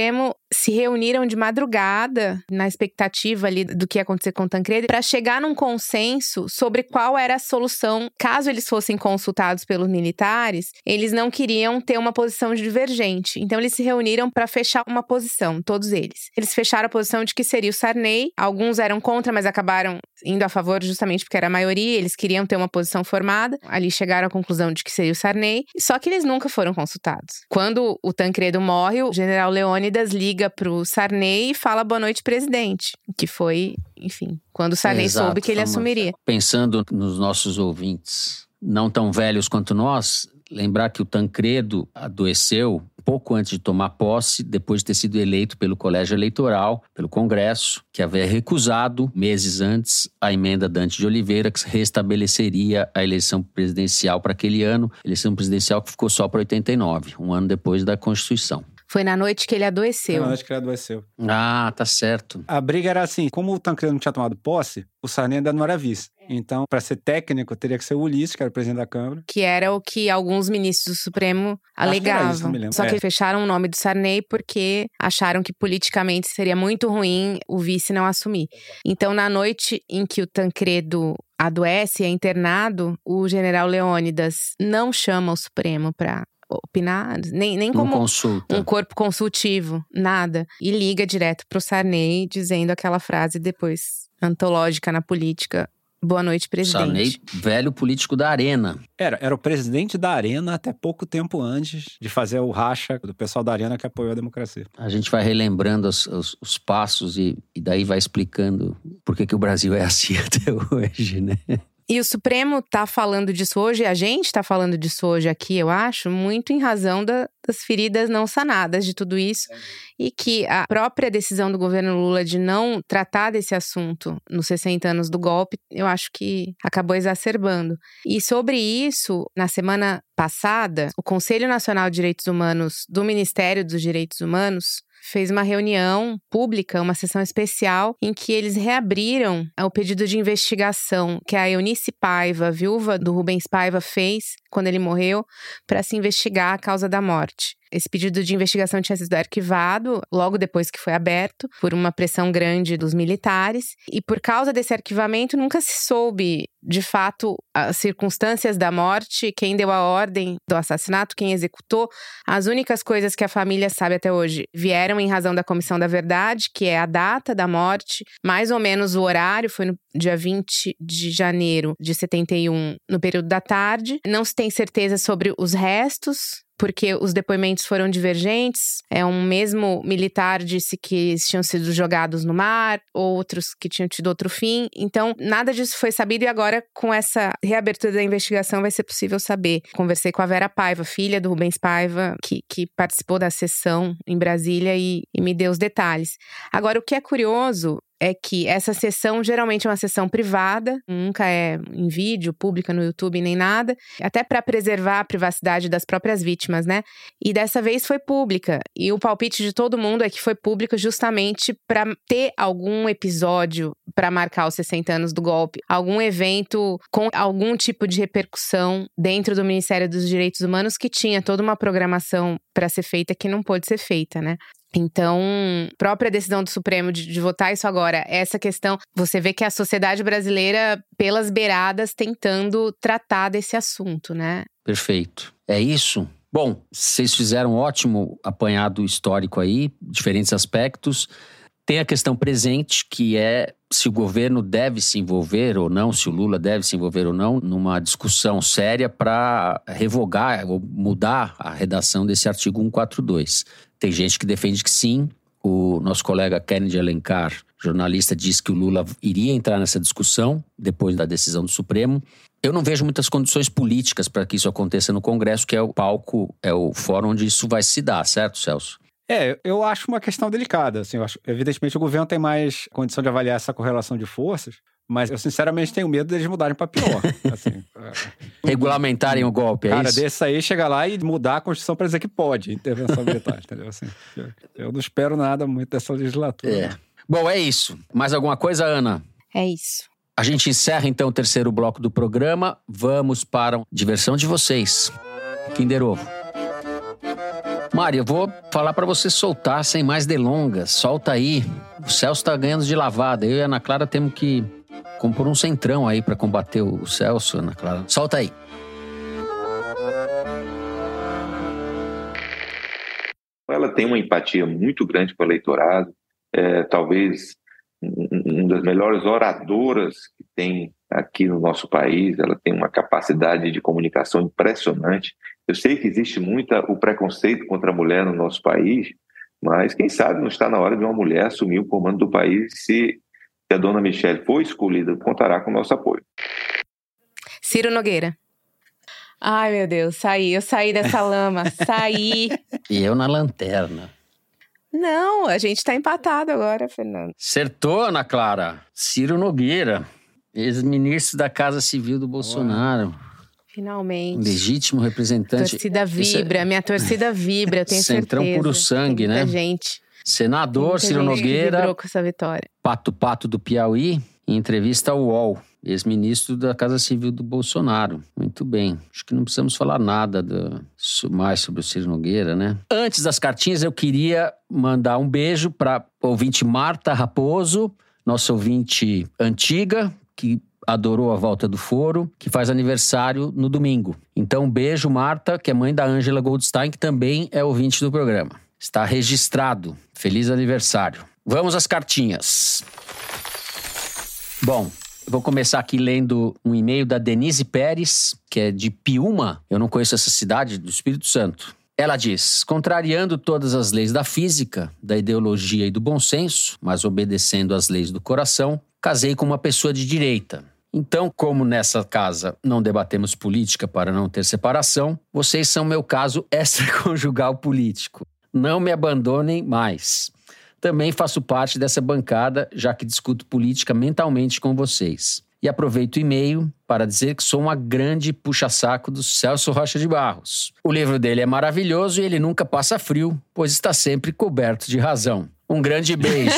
se reuniram de madrugada, na expectativa ali do que ia acontecer com o Tancredo, para chegar num consenso sobre qual era a solução. Caso eles fossem consultados pelos militares, eles não queriam ter uma posição divergente. Então eles se reuniram para fechar uma posição, todos eles. Eles fecharam a posição de que seria o Sarney. Alguns eram contra, mas acabaram indo a favor justamente porque era a maioria. Eles queriam ter uma posição formada. Ali chegaram à conclusão de que seria o Sarney. Só que eles nunca foram consultados. Quando o Tancredo morre, o general Leônidas liga pro Sarney e fala boa noite, presidente. Que foi, enfim, quando o Sarney soube que ele assumiria. Pensando nos nossos ouvintes não tão velhos quanto nós, lembrar que o Tancredo adoeceu pouco antes de tomar posse, depois de ter sido eleito pelo Colégio Eleitoral, pelo Congresso, que havia recusado, meses antes, a emenda Dante de Oliveira, que restabeleceria a eleição presidencial para aquele ano, eleição presidencial que ficou só para 89, um ano depois da Constituição. Foi na noite que ele adoeceu. Foi na noite que ele adoeceu. Ah, tá certo. A briga era assim, como o Tancredo não tinha tomado posse, o Sarney ainda não era vice. Então, para ser técnico, teria que ser o Ulisses, que era o presidente da Câmara. Que era o que alguns ministros do Supremo alegavam. Só que fecharam o nome do Sarney porque acharam que politicamente seria muito ruim o vice não assumir. Então, na noite em que o Tancredo adoece e é internado, o general Leônidas não chama o Supremo para opinar, nem como um corpo consultivo, nada. E liga direto pro Sarney, dizendo aquela frase depois antológica na política: boa noite, presidente. Sarney, velho político da Arena. Era o presidente da Arena até pouco tempo antes de fazer o racha do pessoal da Arena que apoiou a democracia. A gente vai relembrando os passos e daí vai explicando por que o Brasil é assim até hoje, né? E o Supremo tá falando disso hoje, a gente tá falando disso hoje aqui, eu acho, muito em razão das feridas não sanadas de tudo isso. E que a própria decisão do governo Lula de não tratar desse assunto nos 60 anos do golpe, eu acho que acabou exacerbando. E sobre isso, na semana passada, o Conselho Nacional de Direitos Humanos do Ministério dos Direitos Humanos fez uma reunião pública, uma sessão especial, em que eles reabriram o pedido de investigação que a Eunice Paiva, viúva do Rubens Paiva, fez quando ele morreu, para se investigar a causa da morte. Esse pedido de investigação tinha sido arquivado logo depois que foi aberto, por uma pressão grande dos militares. E por causa desse arquivamento, nunca se soube, de fato, as circunstâncias da morte, quem deu a ordem do assassinato, quem executou. As únicas coisas que a família sabe até hoje vieram em razão da Comissão da Verdade, que é a data da morte, mais ou menos o horário, foi no dia 20 de janeiro de 71, no período da tarde. Não se tem certeza sobre os restos, porque os depoimentos foram divergentes. Um mesmo militar disse que eles tinham sido jogados no mar, outros que tinham tido outro fim. Então, nada disso foi sabido e agora, com essa reabertura da investigação, vai ser possível saber. Conversei com a Vera Paiva, filha do Rubens Paiva, que participou da sessão em Brasília e me deu os detalhes. Agora, o que é curioso é que essa sessão geralmente é uma sessão privada, nunca é em vídeo, pública no YouTube, nem nada, até para preservar a privacidade das próprias vítimas, né? E dessa vez foi pública. E o palpite de todo mundo é que foi pública justamente para ter algum episódio para marcar os 60 anos do golpe, algum evento com algum tipo de repercussão dentro do Ministério dos Direitos Humanos que tinha toda uma programação para ser feita que não pôde ser feita, né? Então, própria decisão do Supremo de votar isso agora, essa questão, você vê que a sociedade brasileira, pelas beiradas, tentando tratar desse assunto, né? Perfeito. É isso? Bom, vocês fizeram um ótimo apanhado histórico aí, diferentes aspectos. Tem a questão presente, que é se o governo deve se envolver ou não, se o Lula deve se envolver ou não, numa discussão séria para revogar ou mudar a redação desse artigo 142. Tem gente que defende que sim. O nosso colega Kennedy Alencar, jornalista, diz que o Lula iria entrar nessa discussão depois da decisão do Supremo. Eu não vejo muitas condições políticas para que isso aconteça no Congresso, que é o palco, é o fórum onde isso vai se dar, certo, Celso? Eu acho uma questão delicada. Assim, eu acho, evidentemente, o governo tem mais condição de avaliar essa correlação de forças, mas eu, sinceramente, tenho medo deles mudarem para pior. Assim, regulamentarem o golpe, é isso? Cara, desse aí, chegar lá e mudar a Constituição para dizer que pode intervenção militar, entendeu? Assim, eu não espero nada muito dessa legislatura. Bom, é isso. Mais alguma coisa, Ana? É isso. A gente encerra, então, o terceiro bloco do programa. Vamos para a diversão de vocês. Kinder Ovo. Mari, eu vou falar pra você soltar sem mais delongas. Solta aí. O Celso tá ganhando de lavada. Eu e a Ana Clara temos que compor um centrão aí pra combater o Celso, Ana Clara. Solta aí. Ela tem uma empatia muito grande com o eleitorado. Talvez uma das melhores oradoras que tem aqui no nosso país. Ela tem uma capacidade de comunicação impressionante. Eu sei que existe muito o preconceito contra a mulher no nosso país, mas quem sabe não está na hora de uma mulher assumir o comando do país. Se a dona Michele for escolhida, contará com o nosso apoio. Ciro Nogueira. Ai, meu Deus, eu saí dessa lama, saí. E eu na lanterna. Não, a gente tá empatado agora, Fernando. Acertou, Ana Clara. Ciro Nogueira, ex-ministro da Casa Civil do Bolsonaro. Finalmente. Legítimo representante. Torcida vibra, minha torcida vibra, eu tenho Centrão certeza. Puro sangue, né? Muita gente. Senador Ciro Nogueira. Vibrou com essa vitória. Pato do Piauí, em entrevista ao UOL. Ex-ministro da Casa Civil do Bolsonaro. Muito bem. Acho que não precisamos falar nada mais sobre o Ciro Nogueira, né? Antes das cartinhas, eu queria mandar um beijo para ouvinte Marta Raposo, nossa ouvinte antiga, que adorou a volta do foro, que faz aniversário no domingo. Então, um beijo, Marta, que é mãe da Ângela Goldstein, que também é ouvinte do programa. Está registrado. Feliz aniversário. Vamos às cartinhas. Bom, vou começar aqui lendo um e-mail da Denise Pérez, que é de Piúma. Eu não conheço essa cidade, do Espírito Santo. Ela diz: contrariando todas as leis da física, da ideologia e do bom senso, mas obedecendo às leis do coração, casei com uma pessoa de direita. Então, como nessa casa não debatemos política para não ter separação, vocês são meu caso extraconjugal político. Não me abandonem mais. Também faço parte dessa bancada, já que discuto política mentalmente com vocês. E aproveito o e-mail para dizer que sou uma grande puxa-saco do Celso Rocha de Barros. O livro dele é maravilhoso e ele nunca passa frio, pois está sempre coberto de razão. Um grande beijo.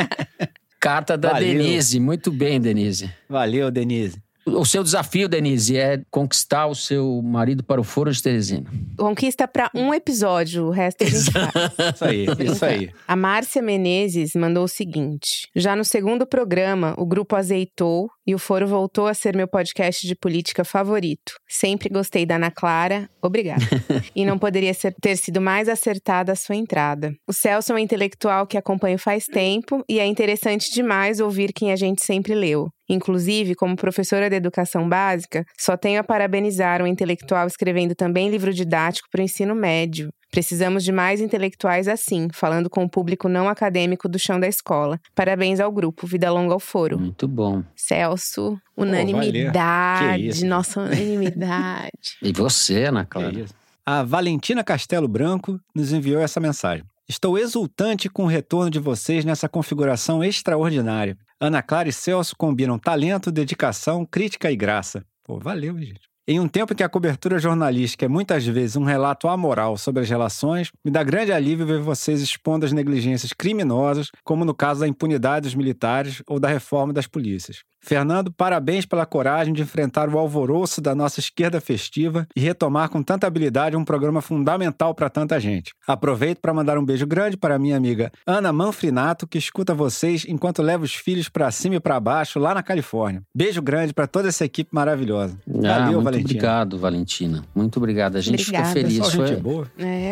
Carta da Denise. Muito bem, Denise. Valeu, Denise. O seu desafio, Denise, é conquistar o seu marido para o Foro de Teresina. Conquista para um episódio, o resto a gente faz. Isso aí. A Márcia Menezes mandou o seguinte: já no segundo programa, o grupo azeitou e o Foro voltou a ser meu podcast de política favorito. Sempre gostei da Ana Clara, obrigada. E não poderia ter sido mais acertada a sua entrada. O Celso é um intelectual que acompanho faz tempo e é interessante demais ouvir quem a gente sempre leu. Inclusive, como professora de educação básica, só tenho a parabenizar um intelectual escrevendo também livro didático para o ensino médio. Precisamos de mais intelectuais assim, falando com o público não acadêmico do chão da escola. Parabéns ao grupo, vida longa ao Foro. Muito bom. Celso, unanimidade, nossa unanimidade. E você, Ana Clara? A Valentina Castelo Branco nos enviou essa mensagem. Estou exultante com o retorno de vocês nessa configuração extraordinária. Ana Clara e Celso combinam talento, dedicação, crítica e graça. Pô, valeu, gente. Em um tempo em que a cobertura jornalística é muitas vezes um relato amoral sobre as relações, me dá grande alívio ver vocês expondo as negligências criminosas, como no caso da impunidade dos militares ou da reforma das polícias. Fernando, parabéns pela coragem de enfrentar o alvoroço da nossa esquerda festiva e retomar com tanta habilidade um programa fundamental para tanta gente. Aproveito para mandar um beijo grande para minha amiga Ana Manfrinato, que escuta vocês enquanto leva os filhos para cima e para baixo lá na Califórnia. Beijo grande para toda essa equipe maravilhosa. Valeu, muito Valentina. Obrigado, Valentina. Muito obrigado. A gente ficou feliz. Só gente boa.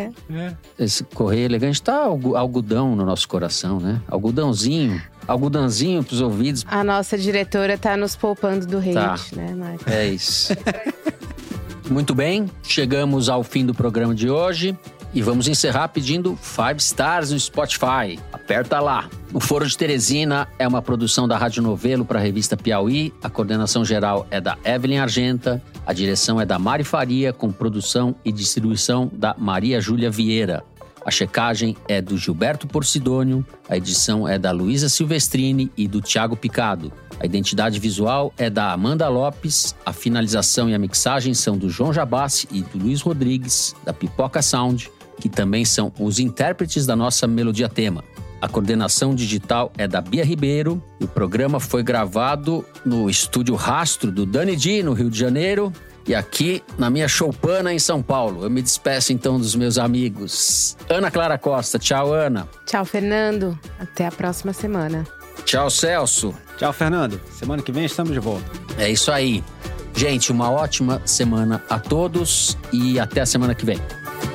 Esse correio elegante tá algodão no nosso coração, né? Algodãozinho pros ouvidos. A nossa diretora tá nos poupando do hate, né, Marcos? É isso. Muito bem, chegamos ao fim do programa de hoje e vamos encerrar pedindo 5 stars no Spotify. Aperta lá. O Foro de Teresina é uma produção da Rádio Novelo para a revista Piauí. A coordenação geral é da Evelyn Argenta. A direção é da Mari Faria, com produção e distribuição da Maria Júlia Vieira. A checagem é do Gilberto Porcidônio, a edição é da Luísa Silvestrini e do Thiago Picado. A identidade visual é da Amanda Lopes, a finalização e a mixagem são do João Jabassi e do Luiz Rodrigues, da Pipoca Sound, que também são os intérpretes da nossa melodia tema. A coordenação digital é da Bia Ribeiro. O programa foi gravado no estúdio Rastro do Dani Di, no Rio de Janeiro. e aqui na minha choupana em São Paulo. Eu me despeço então dos meus amigos. Ana Clara Costa, tchau Ana. Tchau Fernando, até a próxima semana. Tchau Celso. Tchau Fernando, semana que vem estamos de volta. É isso aí. Gente, uma ótima semana a todos e até a semana que vem.